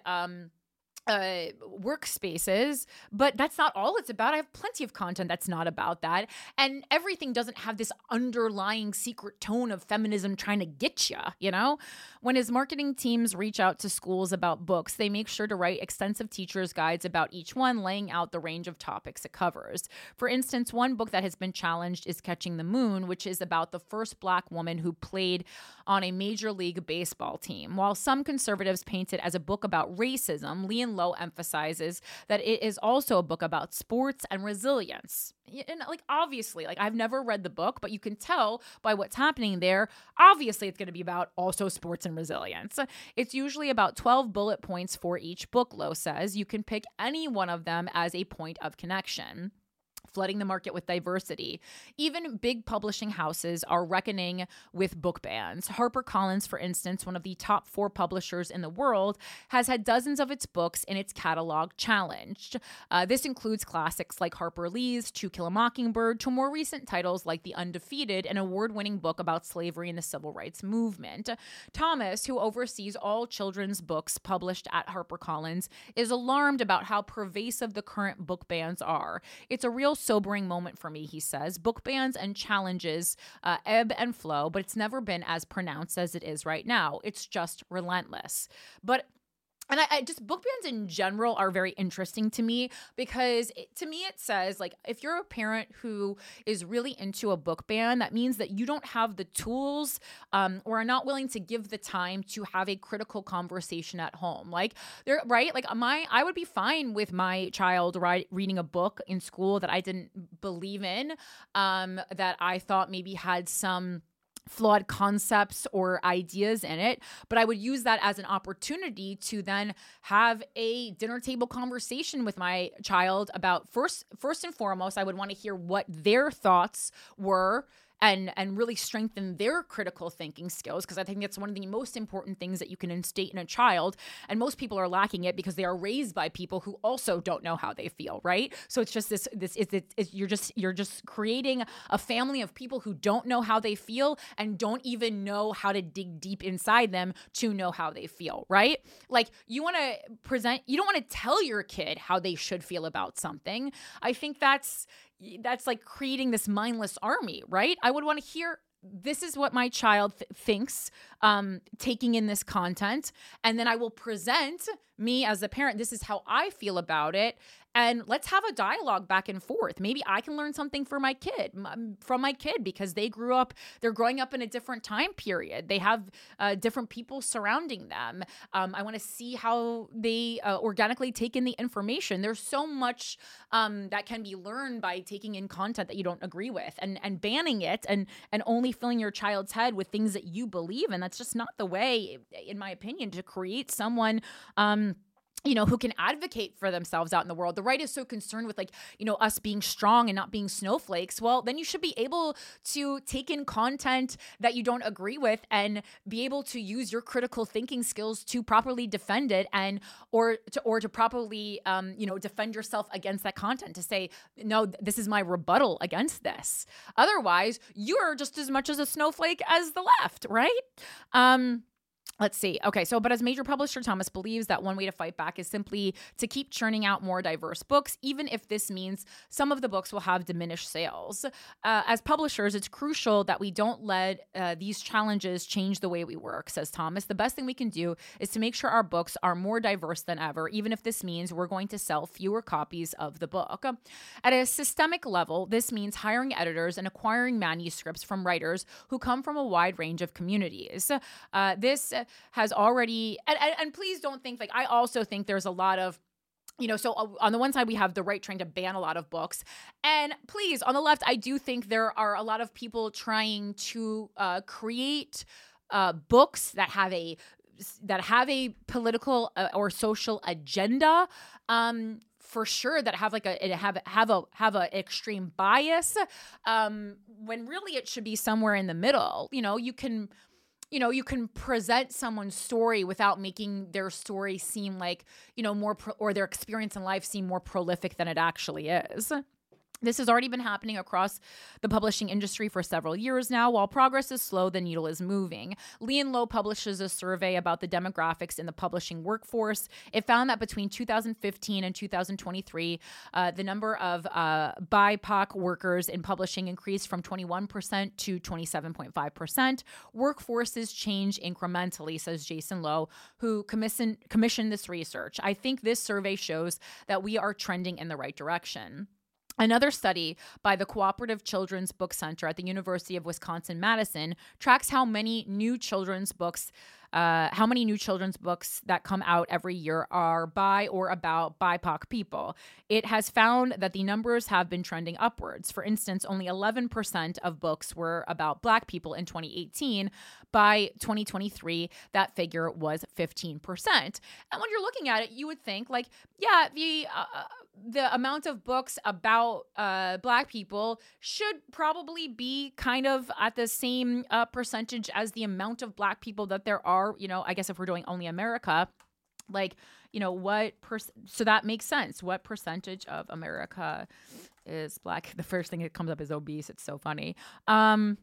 Speaker 2: workspaces, but that's not all it's about. I have plenty of content that's not about that. And everything doesn't have this underlying secret tone of feminism trying to get you, you know? When his marketing teams reach out to schools about books, they make sure to write extensive teacher's guides about each one, laying out the range of topics it covers. For instance, one book that has been challenged is Catching the Moon, which is about the first Black woman who played on a Major League Baseball team. While some conservatives paint it as a book about racism, Lee and Lowe emphasizes that it is also a book about sports and resilience. And, like, obviously, like, I've never read the book, but you can tell by what's happening there, obviously it's going to be about also sports and resilience. It's usually about 12 bullet points for each book, Lowe says. You can pick any one of them as a point of connection. flooding the market with diversity. Even big publishing houses are reckoning with book bans. HarperCollins, for instance, one of the top 4 publishers in the world, has had dozens of its books in its catalog challenged. This includes classics like Harper Lee's To Kill a Mockingbird to more recent titles like The Undefeated, an award-winning book about slavery and the civil rights movement. Thomas, who oversees all children's books published at HarperCollins, is alarmed about how pervasive the current book bans are. It's a real sobering moment for me, he says. Book bans and challenges ebb and flow, but it's never been as pronounced as it is right now. It's just relentless. And I just book bans in general are very interesting to me because to me it says, like, if you're a parent who is really into a book ban, that means that you don't have the tools or are not willing to give the time to have a critical conversation at home. Like, right? Like I would be fine with my child reading a book in school that I didn't believe in, that I thought maybe had some flawed concepts or ideas in it, but I would use that as an opportunity to then have a dinner table conversation with my child about first and foremost, I would want to hear what their thoughts were and really strengthen their critical thinking skills, because I think that's one of the most important things that you can instate in a child. And most people are lacking it because they are raised by people who also don't know how they feel, right? So it's just you're just creating a family of people who don't know how they feel and don't even know how to dig deep inside them to know how they feel, right? Like, you don't want to tell your kid how they should feel about something. I think that's like creating this mindless army, right? I would want to hear, this is what my child thinks, taking in this content, and then I will present, me as a parent, this is how I feel about it, and let's have a dialogue back and forth. Maybe I can learn something from my kid, because they're growing up in a different time period. They have different people surrounding them. I want to see how they organically take in the information. There's so much that can be learned by taking in content that you don't agree with and banning it and only filling your child's head with things that you believe in. That's just not the way, in my opinion, to create someone who can advocate for themselves out in the world. The right is so concerned with us being strong and not being snowflakes. Well, then you should be able to take in content that you don't agree with and be able to use your critical thinking skills to properly defend it or to properly, defend yourself against that content, to say, no, this is my rebuttal against this. Otherwise, you're just as much as a snowflake as the left, right? Let's see. Okay, but as major publisher, Thomas believes that one way to fight back is simply to keep churning out more diverse books, even if this means some of the books will have diminished sales. As publishers, it's crucial that we don't let these challenges change the way we work, says Thomas. The best thing we can do is to make sure our books are more diverse than ever, even if this means we're going to sell fewer copies of the book. At a systemic level, this means hiring editors and acquiring manuscripts from writers who come from a wide range of communities. This has already, and please don't think, I also think there's a lot of, so on the one side, we have the right trying to ban a lot of books. And please, on the left, I do think there are a lot of people trying to create books that have a political or social agenda. For sure, that have have a extreme bias, when really it should be somewhere in the middle. You can present someone's story without making their story seem like, more or their experience in life seem more prolific than it actually is. This has already been happening across the publishing industry for several years now. While progress is slow, the needle is moving. Lee & Low publishes a survey about the demographics in the publishing workforce. It found that between 2015 and 2023, the number of BIPOC workers in publishing increased from 21% to 27.5%. Workforces change incrementally, says Jason Lowe, who commissioned this research. I think this survey shows that we are trending in the right direction. Another study by the Cooperative Children's Book Center at the University of Wisconsin-Madison tracks how many new children's books that come out every year are by or about BIPOC people. It has found that the numbers have been trending upwards. For instance, only 11% of books were about Black people in 2018. By 2023, that figure was 15%. And when you're looking at it, you would think the amount of books about Black people should probably be kind of at the same percentage as the amount of Black people that there are, I guess if we're doing only America, like, so that makes sense. What percentage of America is Black? The first thing that comes up is obese. It's so funny. All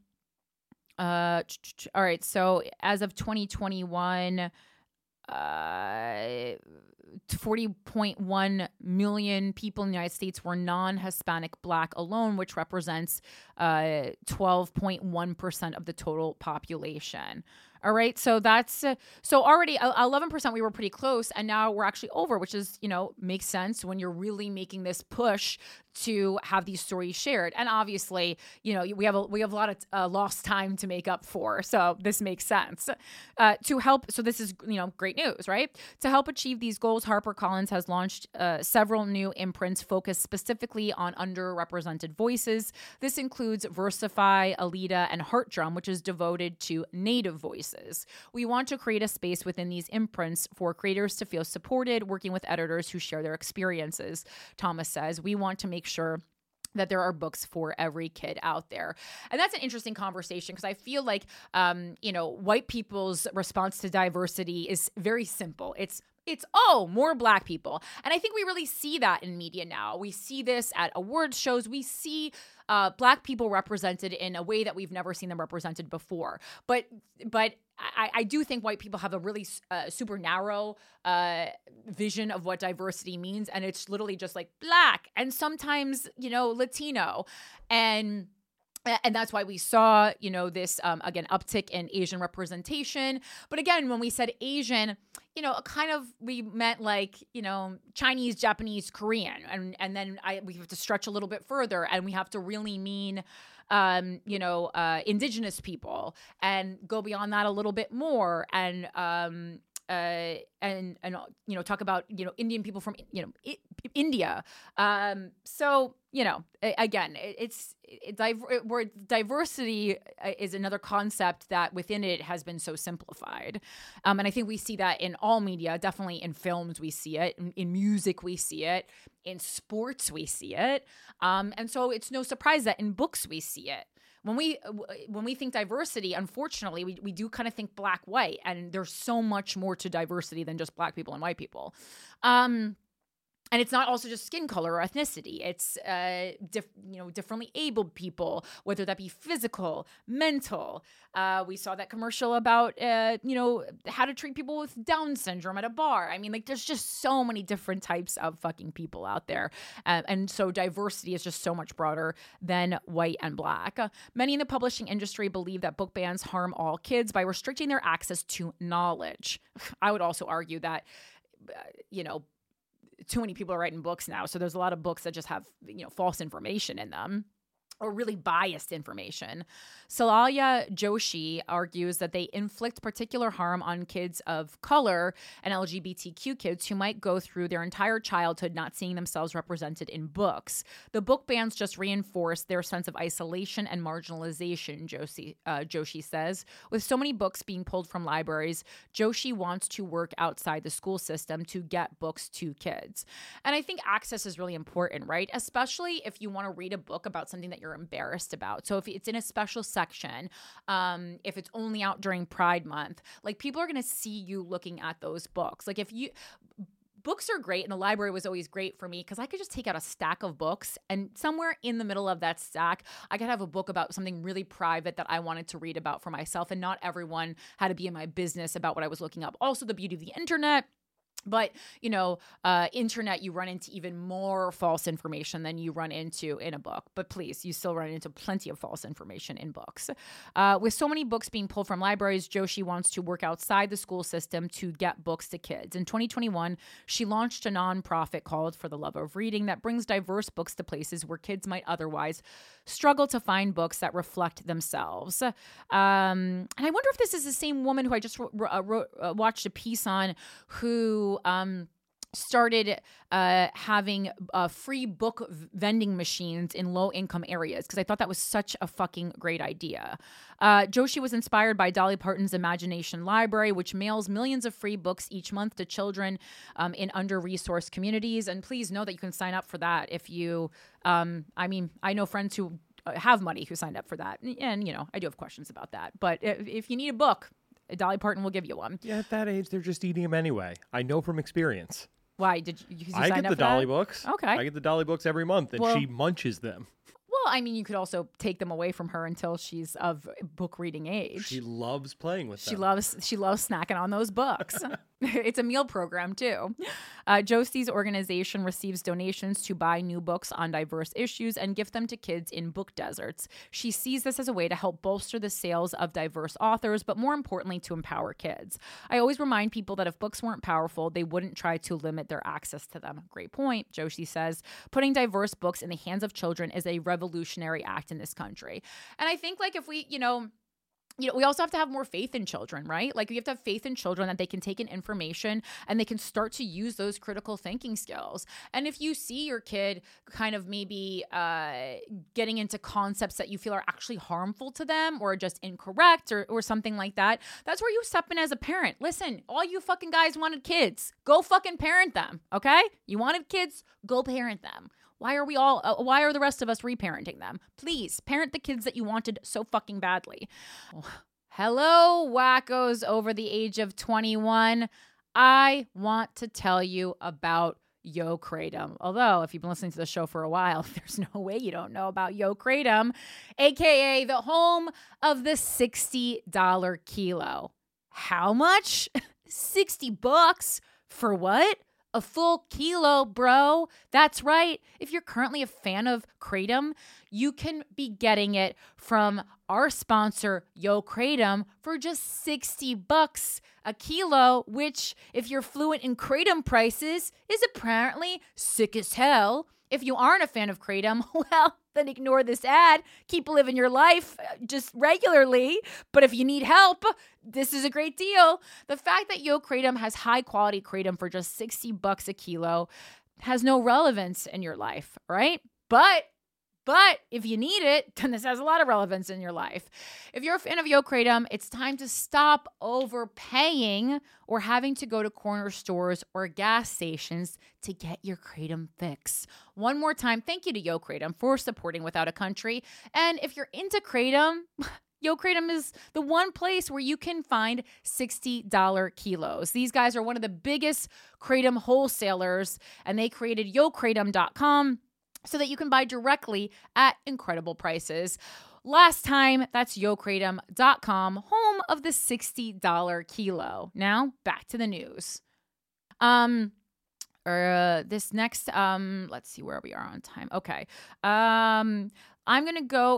Speaker 2: right. So as of 2021, 40.1 million people in the United States were non-Hispanic Black alone, which represents 12.1% of the total population. All right. So that's so already 11%, we were pretty close. And now we're actually over, which is, makes sense when you're really making this push to have these stories shared. And obviously, we have a lot of lost time to make up for. So this makes sense to help. So this is, great news, right? To help achieve these goals, HarperCollins has launched several new imprints focused specifically on underrepresented voices. This includes Versify, Alita, and Heart Drum, which is devoted to Native voices. We want to create a space within these imprints for creators to feel supported, working with editors who share their experiences. Thomas says, we want to make sure that there are books for every kid out there. And that's an interesting conversation because I feel like, white people's response to diversity is very simple. It's more Black people. And I think we really see that in media now. We see this at awards shows. We see Black people represented in a way that we've never seen them represented before. But I do think white people have a really super narrow vision of what diversity means. And it's literally just like Black and sometimes, Latino. And that's why we saw, this, again, uptick in Asian representation. But again, when we said Asian, we meant like, Chinese, Japanese, Korean. And then we have to stretch a little bit further and we have to really mean, indigenous people and go beyond that a little bit more. And talk about, Indian people from, India. So, again, diversity is another concept that within it has been so simplified. And I think we see that in all media, definitely in films, we see it, in music, we see it, in sports, we see it. And so it's no surprise that in books, we see it. When we think diversity, unfortunately, we do kind of think Black, white, and there's so much more to diversity than just Black people and white people. And it's not also just skin color or ethnicity. It's differently abled people, whether that be physical, mental. We saw that commercial about how to treat people with Down syndrome at a bar. I mean, like, there's just so many different types of fucking people out there, and so diversity is just so much broader than white and Black. Many in the publishing industry believe that book bans harm all kids by restricting their access to knowledge. I would also argue that, too many people are writing books now. So there's a lot of books that just have, false information in them or really biased information. Salalya Joshi argues that they inflict particular harm on kids of color and LGBTQ kids who might go through their entire childhood not seeing themselves represented in books. The book bans just reinforce their sense of isolation and marginalization, Joshi says. With so many books being pulled from libraries, Joshi wants to work outside the school system to get books to kids. And I think access is really important, right? Especially if you want to read a book about something that you're embarrassed about. So if it's in a special section, if it's only out during Pride Month, like, people are going to see you looking at those books. Like, books are great, and the library was always great for me because I could just take out a stack of books, and somewhere in the middle of that stack, I could have a book about something really private that I wanted to read about for myself, and not everyone had to be in my business about what I was looking up. Also, the beauty of the internet. But, internet, you run into even more false information than you run into in a book. But please, you still run into plenty of false information in books. With so many books being pulled from libraries, Joshi wants to work outside the school system to get books to kids. In 2021, she launched a nonprofit called For the Love of Reading that brings diverse books to places where kids might otherwise struggle to find books that reflect themselves. And I wonder if this is the same woman who I just watched a piece on, who started having free book vending machines in low-income areas because I thought that was such a fucking great idea. Joshi was inspired by Dolly Parton's Imagination Library, which mails millions of free books each month to children in under-resourced communities. And please know that you can sign up for that if you, I know friends who have money who signed up for that. And, I do have questions about that. But if you need a book, Dolly Parton will give you one.
Speaker 6: Yeah, at that age, they're just eating them anyway. I know from experience.
Speaker 2: Why did you sign
Speaker 6: I
Speaker 2: up
Speaker 6: get the
Speaker 2: for
Speaker 6: Dolly
Speaker 2: that?
Speaker 6: books.
Speaker 2: Okay.
Speaker 6: I get the Dolly books every month, and she munches them.
Speaker 2: Well, you could also take them away from her until she's of book reading age.
Speaker 6: She loves playing with them.
Speaker 2: She loves snacking on those books. It's a meal program too. Josie's organization receives donations to buy new books on diverse issues and gift them to kids in book deserts. She sees this as a way to help bolster the sales of diverse authors, but more importantly, to empower kids. I always remind people that if books weren't powerful, they wouldn't try to limit their access to them. Great point, Josie says. Putting diverse books in the hands of children is a revolutionary act in this country. And I think if we, we also have to have more faith in children, right? We have to have faith in children that they can take in information and they can start to use those critical thinking skills. And if you see your kid kind of maybe getting into concepts that you feel are actually harmful to them or just incorrect or something like that, that's where you step in as a parent. Listen, all you fucking guys wanted kids. Go fucking parent them, okay? You wanted kids, go parent them. Why are the rest of us reparenting them? Please, parent the kids that you wanted so fucking badly. Hello, wackos over the age of 21. I want to tell you about Yo Kratom. Although, if you've been listening to the show for a while, there's no way you don't know about Yo Kratom, aka the home of the $60 kilo. How much? $60 for what? A full kilo, bro. That's right. If you're currently a fan of Kratom, you can be getting it from our sponsor, Yo Kratom, for just $60 a kilo, which, if you're fluent in Kratom prices, is apparently sick as hell. If you aren't a fan of Kratom, well, then ignore this ad. Keep living your life just regularly. But if you need help, this is a great deal. The fact that Yo Kratom has high quality Kratom for just $60 a kilo has no relevance in your life, right? But if you need it, then this has a lot of relevance in your life. If you're a fan of Yo Kratom, it's time to stop overpaying or having to go to corner stores or gas stations to get your Kratom fix. One more time, thank you to Yo Kratom for supporting Without a Country. And if you're into Kratom, Yo Kratom is the one place where you can find $60 kilos. These guys are one of the biggest Kratom wholesalers, and they created YoKratom.com so that you can buy directly at incredible prices. Last time, that's YoKratom.com, home of the $60 kilo. Now, back to the news. This next, let's see where we are on time. Okay. I'm going to go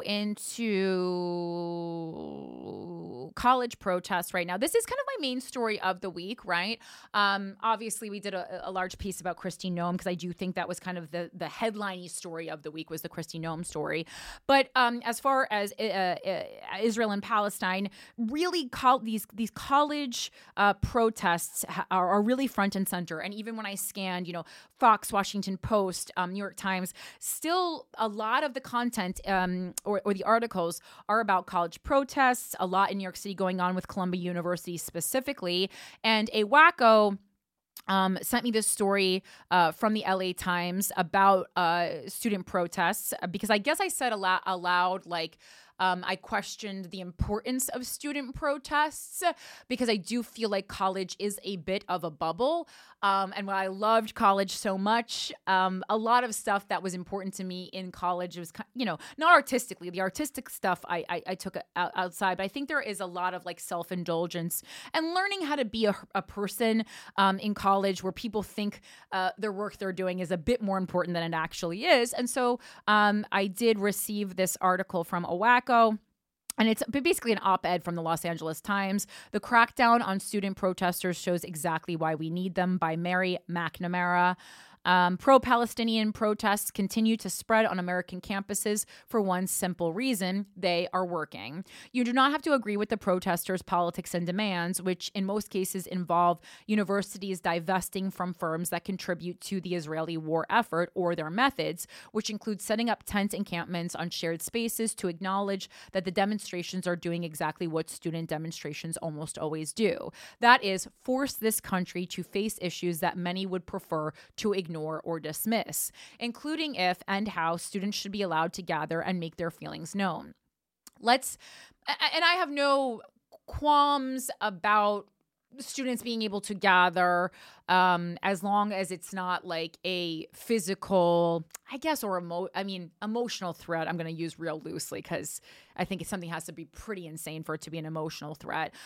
Speaker 2: into college protests right now. This is kind of my main story of the week, right? Obviously, we did a large piece about Kristi Noem because I do think that was kind of the headline-y story of the week was the Kristi Noem story. But as far as Israel and Palestine, really these college protests are really front and center. And even when I scanned, Fox, Washington Post, New York Times, still a lot of the content or the articles are about college protests, a lot in New York City going on with Columbia University specifically. And a wacko sent me this story from the LA Times about student protests because I guess I said aloud, I questioned the importance of student protests because I do feel like college is a bit of a bubble. And while I loved college so much, a lot of stuff that was important to me in college was, not artistically. The artistic stuff I took outside, but I think there is a lot of self-indulgence and learning how to be a person in college where people think the work they're doing is a bit more important than it actually is. And so I did receive this article from Owacko. And it's basically an op-ed from the Los Angeles Times. The crackdown on student protesters shows exactly why we need them by Mary McNamara. Pro-Palestinian protests continue to spread on American campuses for one simple reason: they are working. You do not have to agree with the protesters' politics and demands, which in most cases involve universities divesting from firms that contribute to the Israeli war effort, or their methods, which include setting up tent encampments on shared spaces to acknowledge that the demonstrations are doing exactly what student demonstrations almost always do. That is, force this country to face issues that many would prefer to ignore or dismiss, including if and how students should be allowed to gather and make their feelings known. And I have no qualms about students being able to gather, as long as it's not like a physical, I guess, or emotional threat. I'm going to use real loosely because I think something has to be pretty insane for it to be an emotional threat.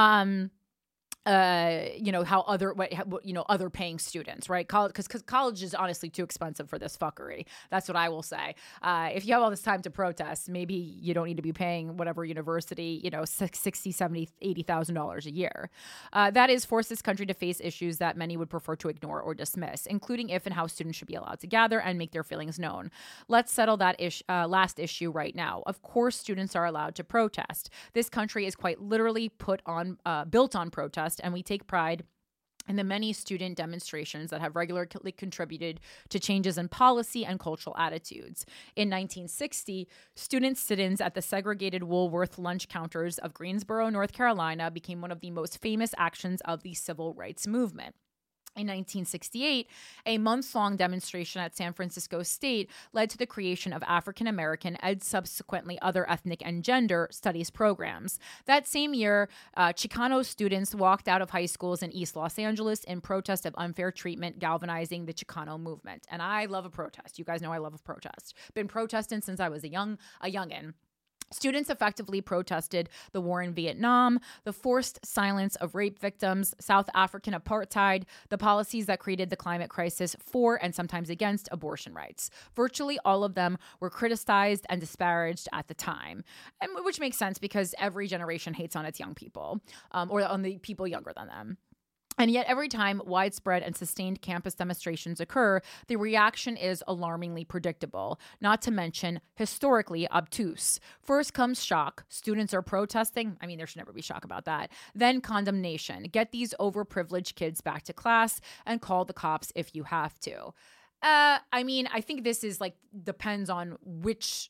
Speaker 2: How other paying students, right? Because college is honestly too expensive for this fuckery. That's what I will say. If you have all this time to protest, maybe you don't need to be paying whatever university, $60,000, $70,000, $80,000 a year. That is, force this country to face issues that many would prefer to ignore or dismiss, including if and how students should be allowed to gather and make their feelings known. Let's settle that last issue right now. Of course, students are allowed to protest. This country is quite literally built on protest, and we take pride in the many student demonstrations that have regularly contributed to changes in policy and cultural attitudes. In 1960, student sit-ins at the segregated Woolworth lunch counters of Greensboro, North Carolina, became one of the most famous actions of the civil rights movement. In 1968, a month-long demonstration at San Francisco State led to the creation of African American and subsequently other ethnic and gender studies programs. That same year, Chicano students walked out of high schools in East Los Angeles in protest of unfair treatment, galvanizing the Chicano movement. And I love a protest. You guys know I love a protest. Been protesting since I was a youngin'. Students effectively protested the war in Vietnam, the forced silence of rape victims, South African apartheid, the policies that created the climate crisis for and sometimes against abortion rights. Virtually all of them were criticized and disparaged at the time, which makes sense because every generation hates on its young people, or on the people younger than them. And yet every time widespread and sustained campus demonstrations occur, the reaction is alarmingly predictable, not to mention historically obtuse. First comes shock. Students are protesting. I mean, there should never be shock about that. Then condemnation. Get these overprivileged kids back to class and call the cops if you have to. I think this is depends on which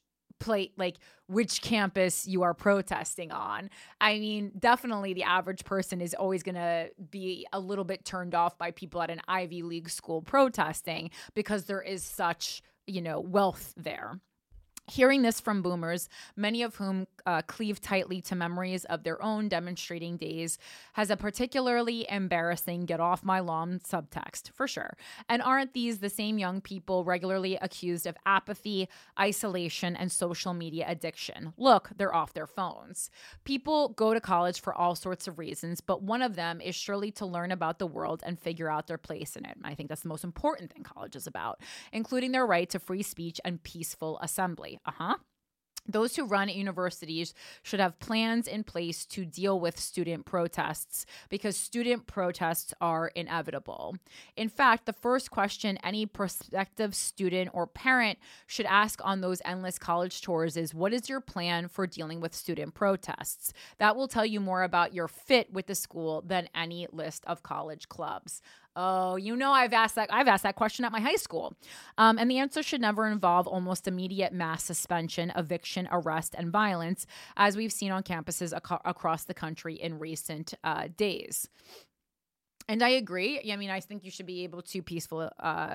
Speaker 2: campus you are protesting on. I mean, definitely the average person is always going to be a little bit turned off by people at an Ivy League school protesting because there is such, wealth there. Hearing this from boomers, many of whom cleave tightly to memories of their own demonstrating days, has a particularly embarrassing get off my lawn subtext, for sure. And aren't these the same young people regularly accused of apathy, isolation, and social media addiction? Look, they're off their phones. People go to college for all sorts of reasons, but one of them is surely to learn about the world and figure out their place in it. And I think that's the most important thing college is about, including their right to free speech and peaceful assembly. Those who run universities should have plans in place to deal with student protests because student protests are inevitable. In fact, the first question any prospective student or parent should ask on those endless college tours is, what is your plan for dealing with student protests? That will tell you more about your fit with the school than any list of college clubs. Oh, I've asked that question at my high school. And the answer should never involve almost immediate mass suspension, eviction, arrest, and violence, as we've seen on campuses across the country in recent days. And I agree. I mean, I think you should be able to peacefully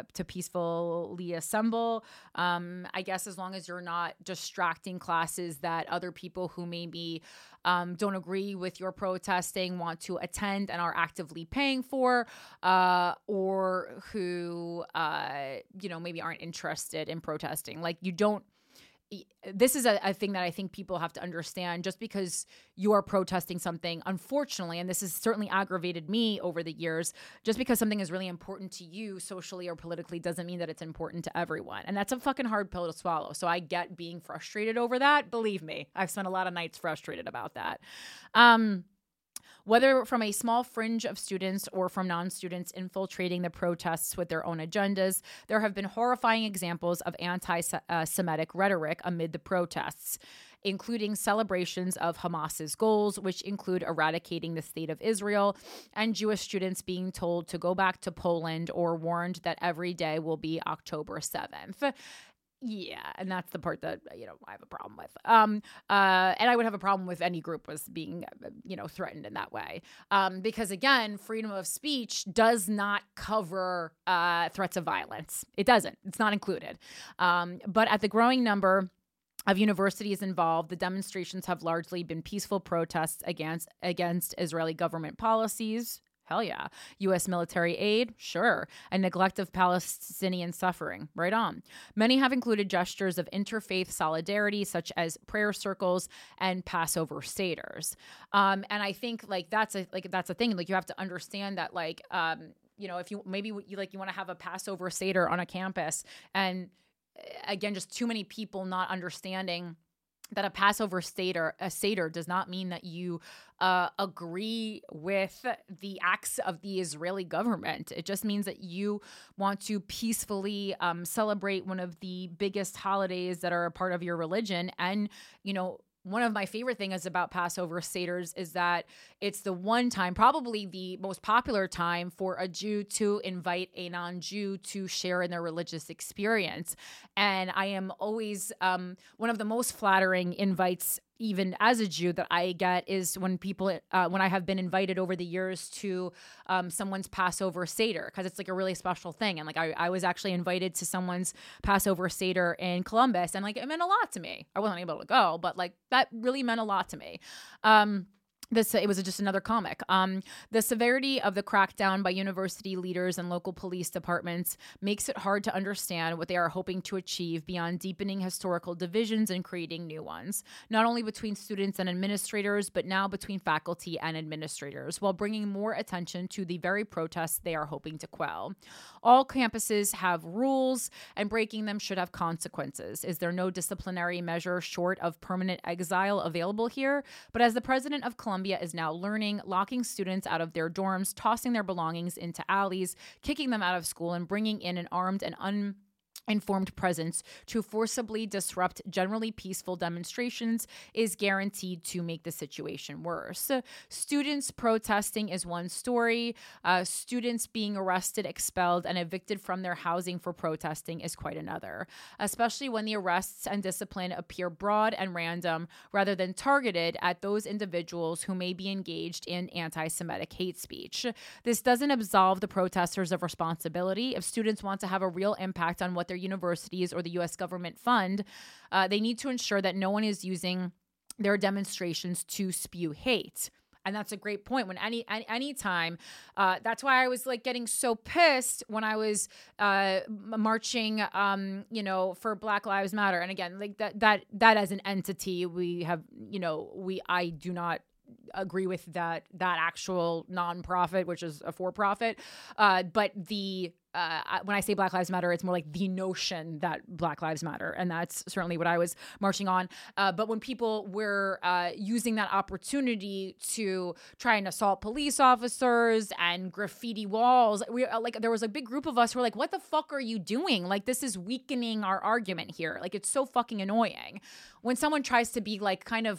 Speaker 2: assemble. I guess as long as you're not distracting classes that other people who maybe don't agree with your protesting want to attend and are actively paying for, or who maybe aren't interested in protesting. This is a thing that I think people have to understand. Just because you are protesting something, unfortunately, and this has certainly aggravated me over the years, just because something is really important to you socially or politically doesn't mean that it's important to everyone. And that's a fucking hard pill to swallow. So I get being frustrated over that. Believe me, I've spent a lot of nights frustrated about that. Whether from a small fringe of students or from non-students infiltrating the protests with their own agendas, there have been horrifying examples of anti-Semitic rhetoric amid the protests, including celebrations of Hamas's goals, which include eradicating the state of Israel, and Jewish students being told to go back to Poland or warned that every day will be October 7th. Yeah, and that's the part that, I have a problem with. And I would have a problem with any group was being, threatened in that way. Because again, freedom of speech does not cover threats of violence. It doesn't. It's not included. But at the growing number of universities involved, the demonstrations have largely been peaceful protests against Israeli government policies. Hell yeah. U.S. military aid? Sure. And neglect of Palestinian suffering? Right on. Many have included gestures of interfaith solidarity, such as prayer circles and Passover seders. And I think that's a thing. You have to understand that if you want to have a Passover seder on a campus, and again, just too many people not understanding that a Passover seder does not mean that you agree with the acts of the Israeli government. It just means that you want to peacefully celebrate one of the biggest holidays that are a part of your religion. And, one of my favorite things about Passover seders is that it's the one time, probably the most popular time, for a Jew to invite a non-Jew to share in their religious experience. And I am always one of the most flattering invites, even as a Jew, that I get is when I have been invited over the years to someone's Passover Seder, because it's a really special thing. And I was actually invited to someone's Passover Seder in Columbus, and it meant a lot to me. I wasn't able to go, but that really meant a lot to me. It was just another comic. The severity of the crackdown by university leaders and local police departments makes it hard to understand what they are hoping to achieve beyond deepening historical divisions and creating new ones, not only between students and administrators, but now between faculty and administrators, while bringing more attention to the very protests they are hoping to quell. All campuses have rules, and breaking them should have consequences. Is there no disciplinary measure short of permanent exile available here? But as the president of Columbia is now learning, locking students out of their dorms, tossing their belongings into alleys, kicking them out of school, and bringing in an armed and uninformed presence to forcibly disrupt generally peaceful demonstrations is guaranteed to make the situation worse. Students protesting is one story. Students being arrested, expelled, and evicted from their housing for protesting is quite another, especially when the arrests and discipline appear broad and random rather than targeted at those individuals who may be engaged in anti-Semitic hate speech. This doesn't absolve the protesters of responsibility. If students want to have a real impact on what their universities or the U.S. government fund, they need to ensure that no one is using their demonstrations to spew hate. And that's a great point. When any time, that's why I was getting so pissed when I was marching, for Black Lives Matter. And again, that as an entity, we have, I do not agree with that actual nonprofit, which is a for-profit. But when I say Black Lives Matter, it's more like the notion that Black Lives Matter. And that's certainly what I was marching on. But when people were using that opportunity to try and assault police officers and graffiti walls, there was a big group of us who were like, what the fuck are you doing? This is weakening our argument here. It's so fucking annoying. When someone tries to be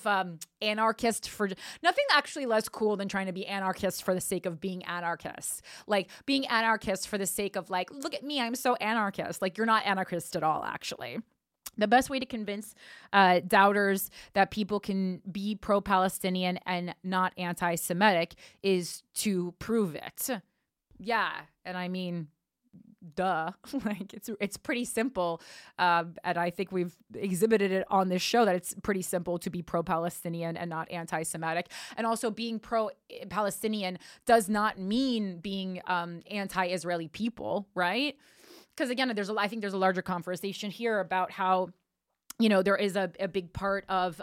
Speaker 2: anarchist for nothing actually less cool than trying to be anarchist for the sake of being anarchist. Being anarchist for the sake of look at me, I'm so anarchist. You're not anarchist at all, actually. The best way to convince doubters that people can be pro-Palestinian and not anti-Semitic is to prove it. Yeah, and I mean, duh. It's pretty simple, and I think we've exhibited it on this show that it's pretty simple to be pro-Palestinian and not anti-Semitic. And also, being pro-Palestinian does not mean being anti-Israeli people, right? Because again, I think there's a larger conversation here about how there is a big part of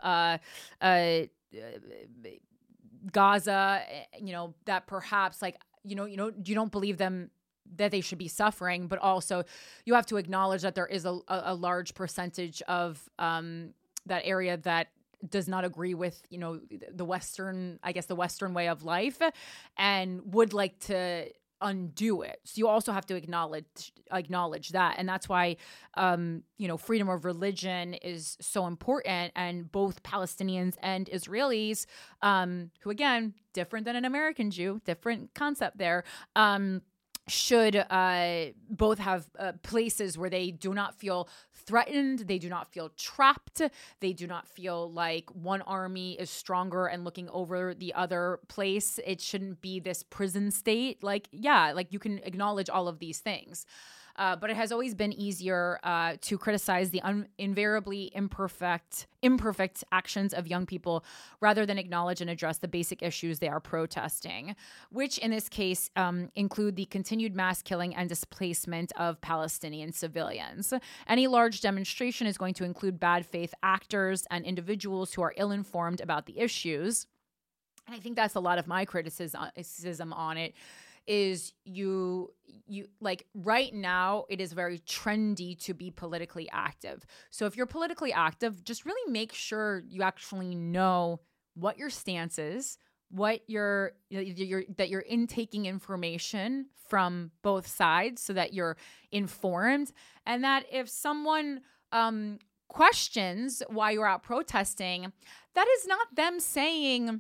Speaker 2: Gaza, that perhaps you don't believe them, that they should be suffering, but also you have to acknowledge that there is a large percentage of that area that does not agree with, the Western way of life and would like to undo it. So you also have to acknowledge that. And that's why, freedom of religion is so important. And both Palestinians and Israelis, who again, different than an American Jew, different concept there, should both have places where they do not feel threatened, they do not feel trapped, they do not feel like one army is stronger and looking over the other place. It shouldn't be this prison state. You can acknowledge all of these things. But it has always been easier to criticize the invariably imperfect actions of young people rather than acknowledge and address the basic issues they are protesting, which in this case include the continued mass killing and displacement of Palestinian civilians. Any large demonstration is going to include bad faith actors and individuals who are ill-informed about the issues. And I think that's a lot of my criticism on it. Is you like right now it is very trendy to be politically active. So if you're politically active, just really make sure you actually know what your stance is, that you're intaking information from both sides so that you're informed, and that if someone questions why you're out protesting, that is not them saying,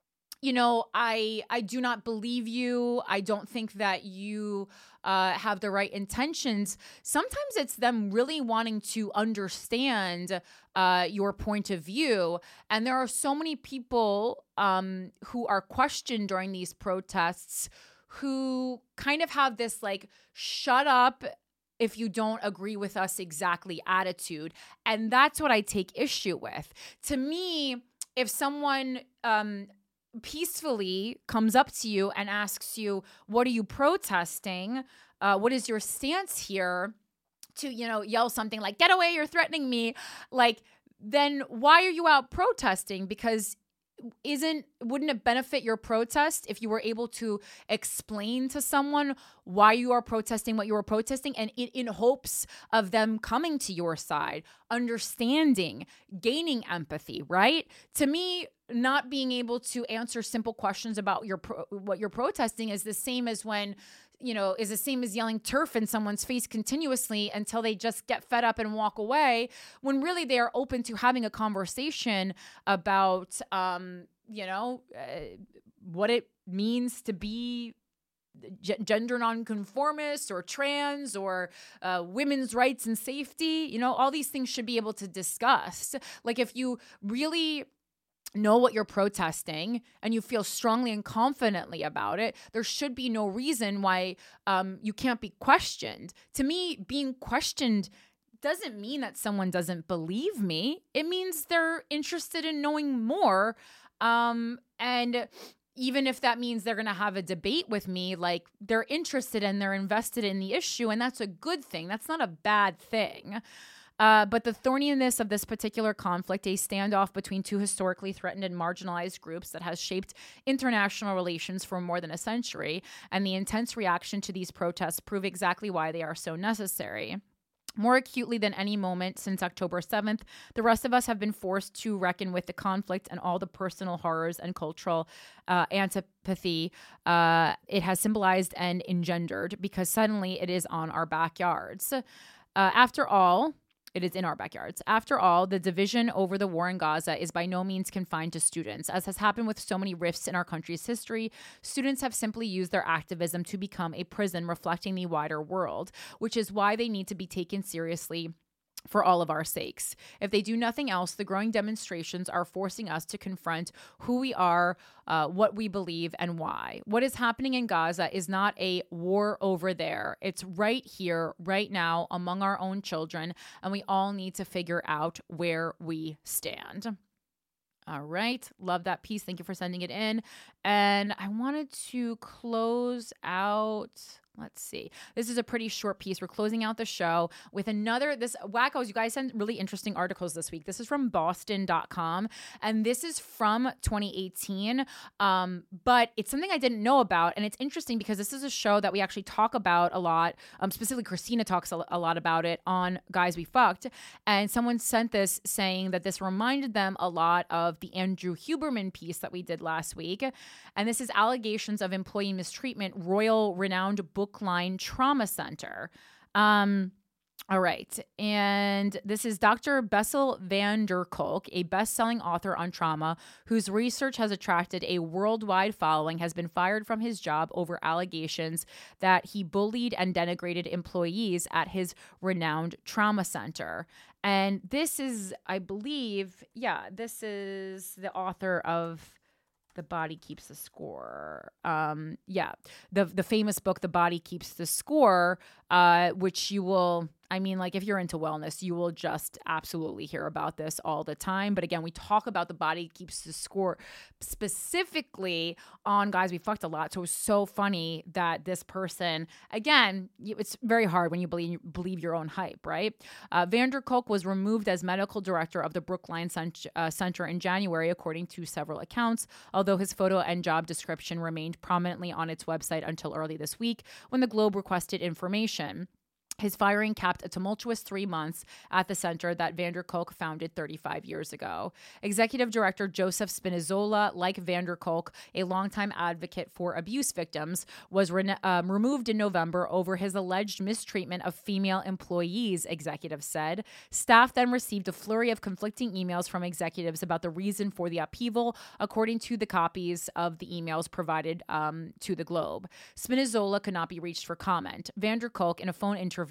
Speaker 2: I do not believe you. I don't think that you have the right intentions. Sometimes it's them really wanting to understand your point of view. And there are so many people who are questioned during these protests who kind of have this shut up if you don't agree with us exactly attitude. And that's what I take issue with. To me, if someone peacefully comes up to you and asks you, what are you protesting? What is your stance here? To, yell something like, get away, you're threatening me. Then why are you out protesting? Because wouldn't it benefit your protest if you were able to explain to someone why you are protesting what you are protesting, and in hopes of them coming to your side, understanding, gaining empathy, right? To me, not being able to answer simple questions about what you're protesting is the same as yelling turf in someone's face continuously until they just get fed up and walk away, when really they are open to having a conversation about, what it means to be gender nonconformist or trans or women's rights and safety. All these things should be able to discuss. If you really know what you're protesting and you feel strongly and confidently about it, there should be no reason why you can't be questioned. To me, being questioned doesn't mean that someone doesn't believe me. It means they're interested in knowing more. And even if that means they're going to have a debate with me, they're interested and they're invested in the issue, and that's a good thing. That's not a bad thing. But the thorniness of this particular conflict, a standoff between two historically threatened and marginalized groups that has shaped international relations for more than a century, and the intense reaction to these protests prove exactly why they are so necessary. More acutely than any moment since October 7th, the rest of us have been forced to reckon with the conflict and all the personal horrors and cultural antipathy it has symbolized and engendered, because suddenly it is on our backyards. It is in our backyards. After all, the division over the war in Gaza is by no means confined to students. As has happened with so many rifts in our country's history, students have simply used their activism to become a prison reflecting the wider world, which is why they need to be taken seriously for all of our sakes. If they do nothing else, the growing demonstrations are forcing us to confront who we are, what we believe, and why. What is happening in Gaza is not a war over there. It's right here, right now, among our own children, and we all need to figure out where we stand. All right. Love that piece. Thank you for sending it in. And I wanted to close out. Let's see. This is a pretty short piece. We're closing out the show with this wackos. You guys sent really interesting articles this week. This is from Boston.com, and this is from 2018. But it's something I didn't know about, and it's interesting because this is a show that we actually talk about a lot. Specifically, Christina talks a lot about it on Guys We Fucked, and someone sent this saying that this reminded them a lot of the Andrew Huberman piece that we did last week, and this is allegations of employee mistreatment, Royal Renowned Brookline Trauma Center. All right. And this is Dr. Bessel van der Kolk, a best-selling author on trauma whose research has attracted a worldwide following, has been fired from his job over allegations that he bullied and denigrated employees at his renowned trauma center. And this is, I believe, this is the author of The Body Keeps the Score. The famous book, The Body Keeps the Score, which you will, if you're into wellness, you will just absolutely hear about this all the time. But again, we talk about The Body Keeps the Score specifically on Guys We Fucked a lot. So it was so funny that this person, again, it's very hard when you believe your own hype, right? Van der Kolk was removed as medical director of the Brookline Center in January, according to several accounts, although his photo and job description remained prominently on its website until early this week when the Globe requested information. His firing capped a tumultuous 3 months at the center that Van der Kolk founded 35 years ago. Executive Director Joseph Spinazzola, like Van der Kolk, a longtime advocate for abuse victims, was removed in November over his alleged mistreatment of female employees, executives said. Staff then received a flurry of conflicting emails from executives about the reason for the upheaval, according to the copies of the emails provided to the Globe. Spinazzola could not be reached for comment. Van der Kolk, in a phone interview,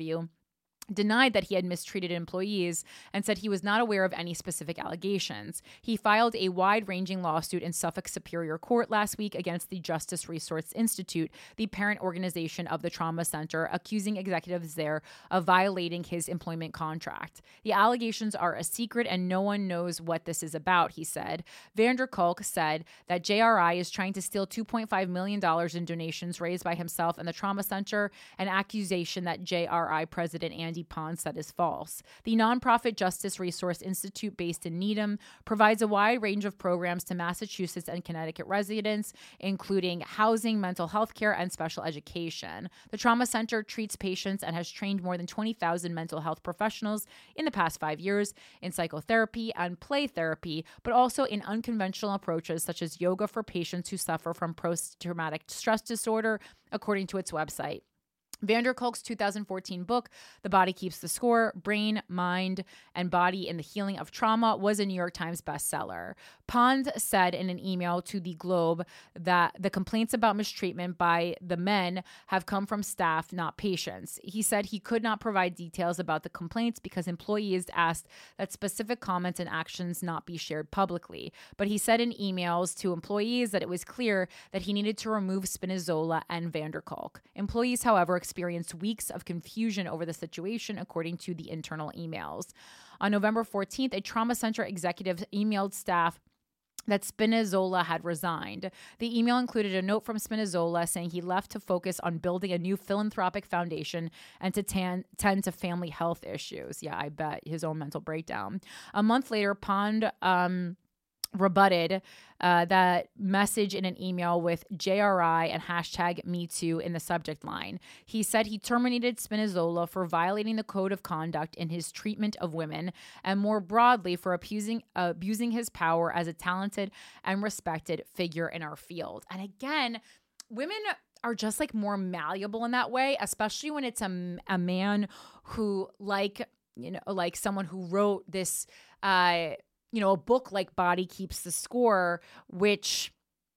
Speaker 2: denied that he had mistreated employees and said he was not aware of any specific allegations. He filed a wide-ranging lawsuit in Suffolk Superior Court last week against the Justice Resource Institute, the parent organization of the trauma center, accusing executives there of violating his employment contract. The allegations are a secret and no one knows what this is about, he said. Van der Kolk said that JRI is trying to steal $2.5 million in donations raised by himself and the trauma center, an accusation that JRI President Andy Pond said is false. The nonprofit Justice Resource Institute, based in Needham, provides a wide range of programs to Massachusetts and Connecticut residents, including housing, mental health care, and special education. The trauma center treats patients and has trained more than 20,000 mental health professionals in the past 5 years in psychotherapy and play therapy, but also in unconventional approaches such as yoga for patients who suffer from post-traumatic stress disorder, according to its website. Van der Kolk's 2014 book, The Body Keeps the Score, Brain, Mind, and Body in the Healing of Trauma, was a New York Times bestseller. Pond said in an email to the Globe that the complaints about mistreatment by the men have come from staff, not patients. He said he could not provide details about the complaints because employees asked that specific comments and actions not be shared publicly. But he said in emails to employees that it was clear that he needed to remove Spinazzola and Van der Kolk. Employees, however, experienced weeks of confusion over the situation, according to the internal emails. On November 14th, a trauma center executive emailed staff that Spinazzola had resigned. The email included a note from Spinazzola saying he left to focus on building a new philanthropic foundation and to tend to family health issues. Yeah, I bet, his own mental breakdown. A month later, Pond rebutted that message in an email with JRI and hashtag #MeToo in the subject line. He said he terminated Spinazzola for violating the code of conduct in his treatment of women and more broadly for abusing his power as a talented and respected figure in our field. And again, women are just like more malleable in that way, especially when it's a man who like someone who wrote this a book like Body Keeps the Score, which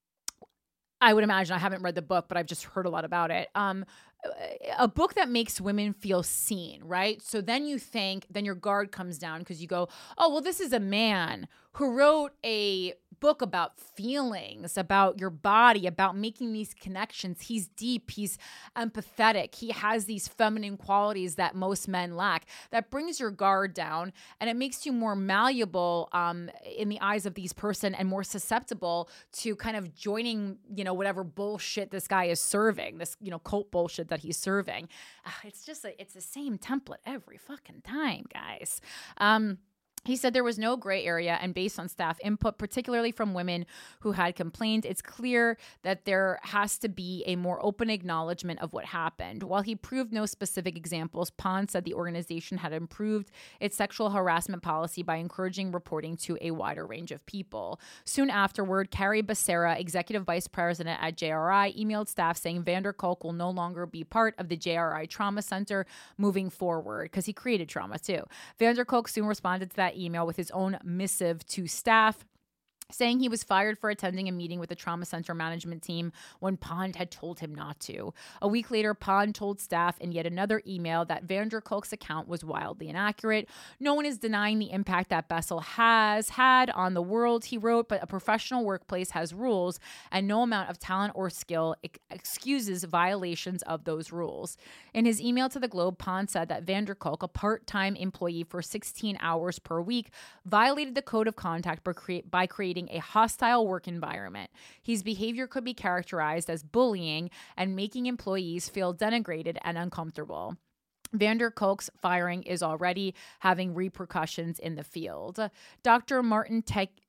Speaker 2: I would imagine, I haven't read the book, but I've just heard a lot about it. A book that makes women feel seen, right? So then your guard comes down because you go, oh, well, this is a man who wrote a book about feelings, about your body, about making these connections. He's deep, he's empathetic, he has these feminine qualities that most men lack. That brings your guard down and it makes you more malleable in the eyes of these person and more susceptible to kind of joining, whatever bullshit this guy is serving, this, cult bullshit that he's serving. It's the same template every fucking time, guys. He said there was no gray area, and based on staff input, particularly from women who had complained, it's clear that there has to be a more open acknowledgement of what happened. While he proved no specific examples, Pond said the organization had improved its sexual harassment policy by encouraging reporting to a wider range of people. Soon afterward, Carrie Becerra, executive vice president at JRI, emailed staff saying Vander Kolk will no longer be part of the JRI Trauma Center moving forward, because he created trauma too. Vander Kolk soon responded to that email with his own missive to staff, saying he was fired for attending a meeting with the trauma center management team when Pond had told him not to. A week later, Pond told staff in yet another email that Vander Kolk's account was wildly inaccurate. No one is denying the impact that Bessel has had on the world, he wrote, but a professional workplace has rules, and no amount of talent or skill excuses violations of those rules. In his email to the Globe, Pond said that Vander Kolk, a part-time employee for 16 hours per week, violated the code of conduct by creating a hostile work environment. His behavior could be characterized as bullying and making employees feel denigrated and uncomfortable. Vander Kolk's firing is already having repercussions in the field. Dr. Martin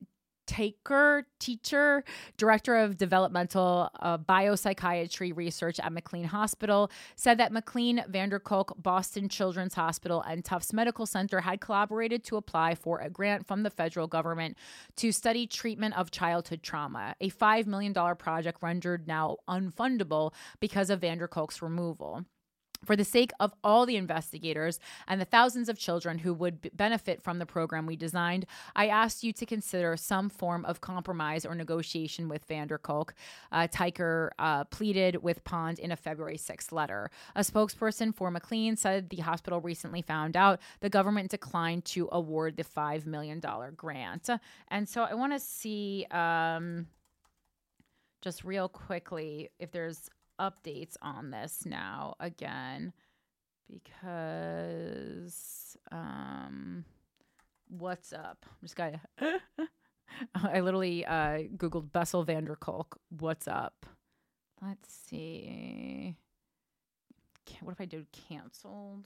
Speaker 2: Teacher, director of developmental biopsychiatry research at McLean Hospital, said that McLean, Vander Kolk, Boston Children's Hospital, and Tufts Medical Center had collaborated to apply for a grant from the federal government to study treatment of childhood trauma, a $5 million project rendered now unfundable because of Vander Kolk's removal. For the sake of all the investigators and the thousands of children who would benefit from the program we designed, I asked you to consider some form of compromise or negotiation with Vander Kolk, Teicher pleaded with Pond in a February 6th letter. A spokesperson for McLean said the hospital recently found out the government declined to award the $5 million grant. And so I want to see just real quickly if there's updates on this now again, because what's up? I'm just gonna I literally googled Bessel Vander Kolk, what's up? Let's see, what if I did canceled?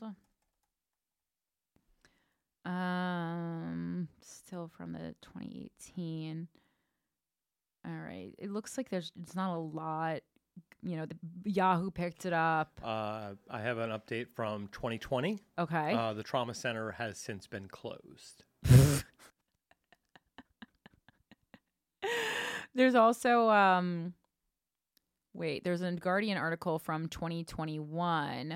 Speaker 2: Still from the 2018. All right, it looks like it's not a lot. You know, the Yahoo picked it up.
Speaker 6: I have an update from 2020.
Speaker 2: Okay.
Speaker 6: The trauma center has since been closed.
Speaker 2: There's also, there's a Guardian article from 2021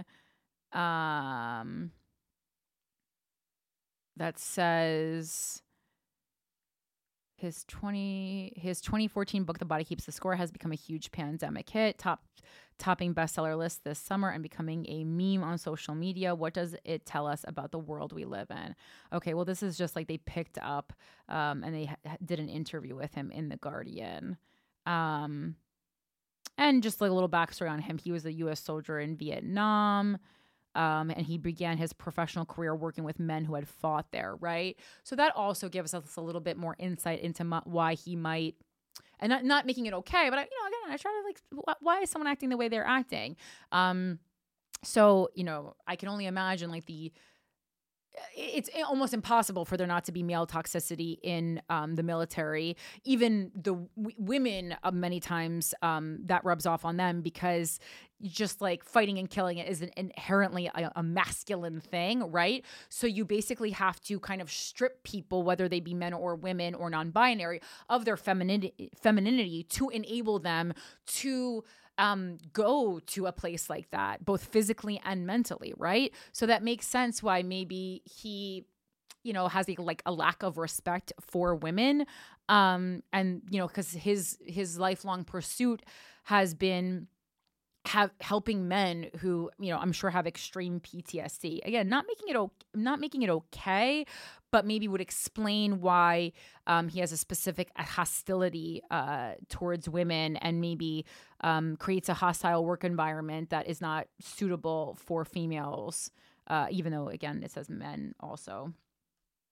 Speaker 2: that says his 2014 book, The Body Keeps the Score, has become a huge pandemic hit, topping bestseller lists this summer and becoming a meme on social media. What does it tell us about the world we live in? Okay, well, this is just like they picked up and they did an interview with him in The Guardian. And just like a little backstory on him, he was a U.S. soldier in Vietnam. And he began his professional career working with men who had fought there, right? So that also gives us a little bit more insight into why he might, and not making it okay, but again, I try to why is someone acting the way they're acting? So, I can only imagine it's almost impossible for there not to be male toxicity in the military. Even the women, many times, that rubs off on them because just like fighting and killing it is inherently a masculine thing, right? So you basically have to kind of strip people, whether they be men or women or non-binary, of their femininity to enable them to go to a place like that, both physically and mentally, right? So that makes sense why maybe he, has a lack of respect for women, and because his lifelong pursuit has been helping men who, I'm sure have extreme PTSD. Again, not making it okay, but maybe would explain why he has a specific hostility towards women, and maybe creates a hostile work environment that is not suitable for females, even though, again, it says men also.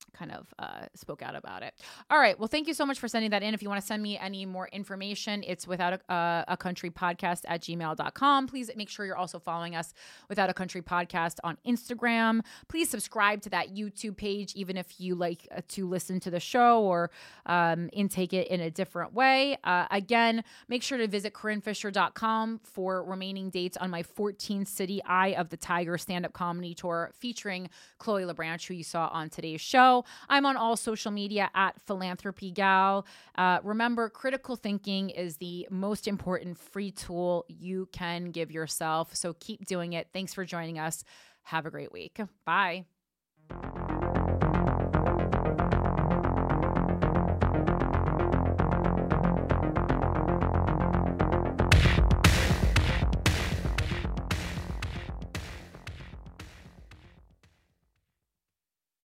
Speaker 2: kind of spoke out about it. All right. Well, thank you so much for sending that in. If you want to send me any more information, it's without a country podcast at gmail.com. Please make sure you're also following us Without a Country podcast on Instagram. Please subscribe to that YouTube page, even if you like to listen to the show or intake it in a different way. Again, make sure to visit CorinneFisher.com for remaining dates on my 14-city Eye of the Tiger stand-up comedy tour featuring Chloe LeBranch, who you saw on today's show. I'm on all social media at Philanthropy Gal. Remember, critical thinking is the most important free tool you can give yourself. So keep doing it. Thanks for joining us. Have a great week. Bye.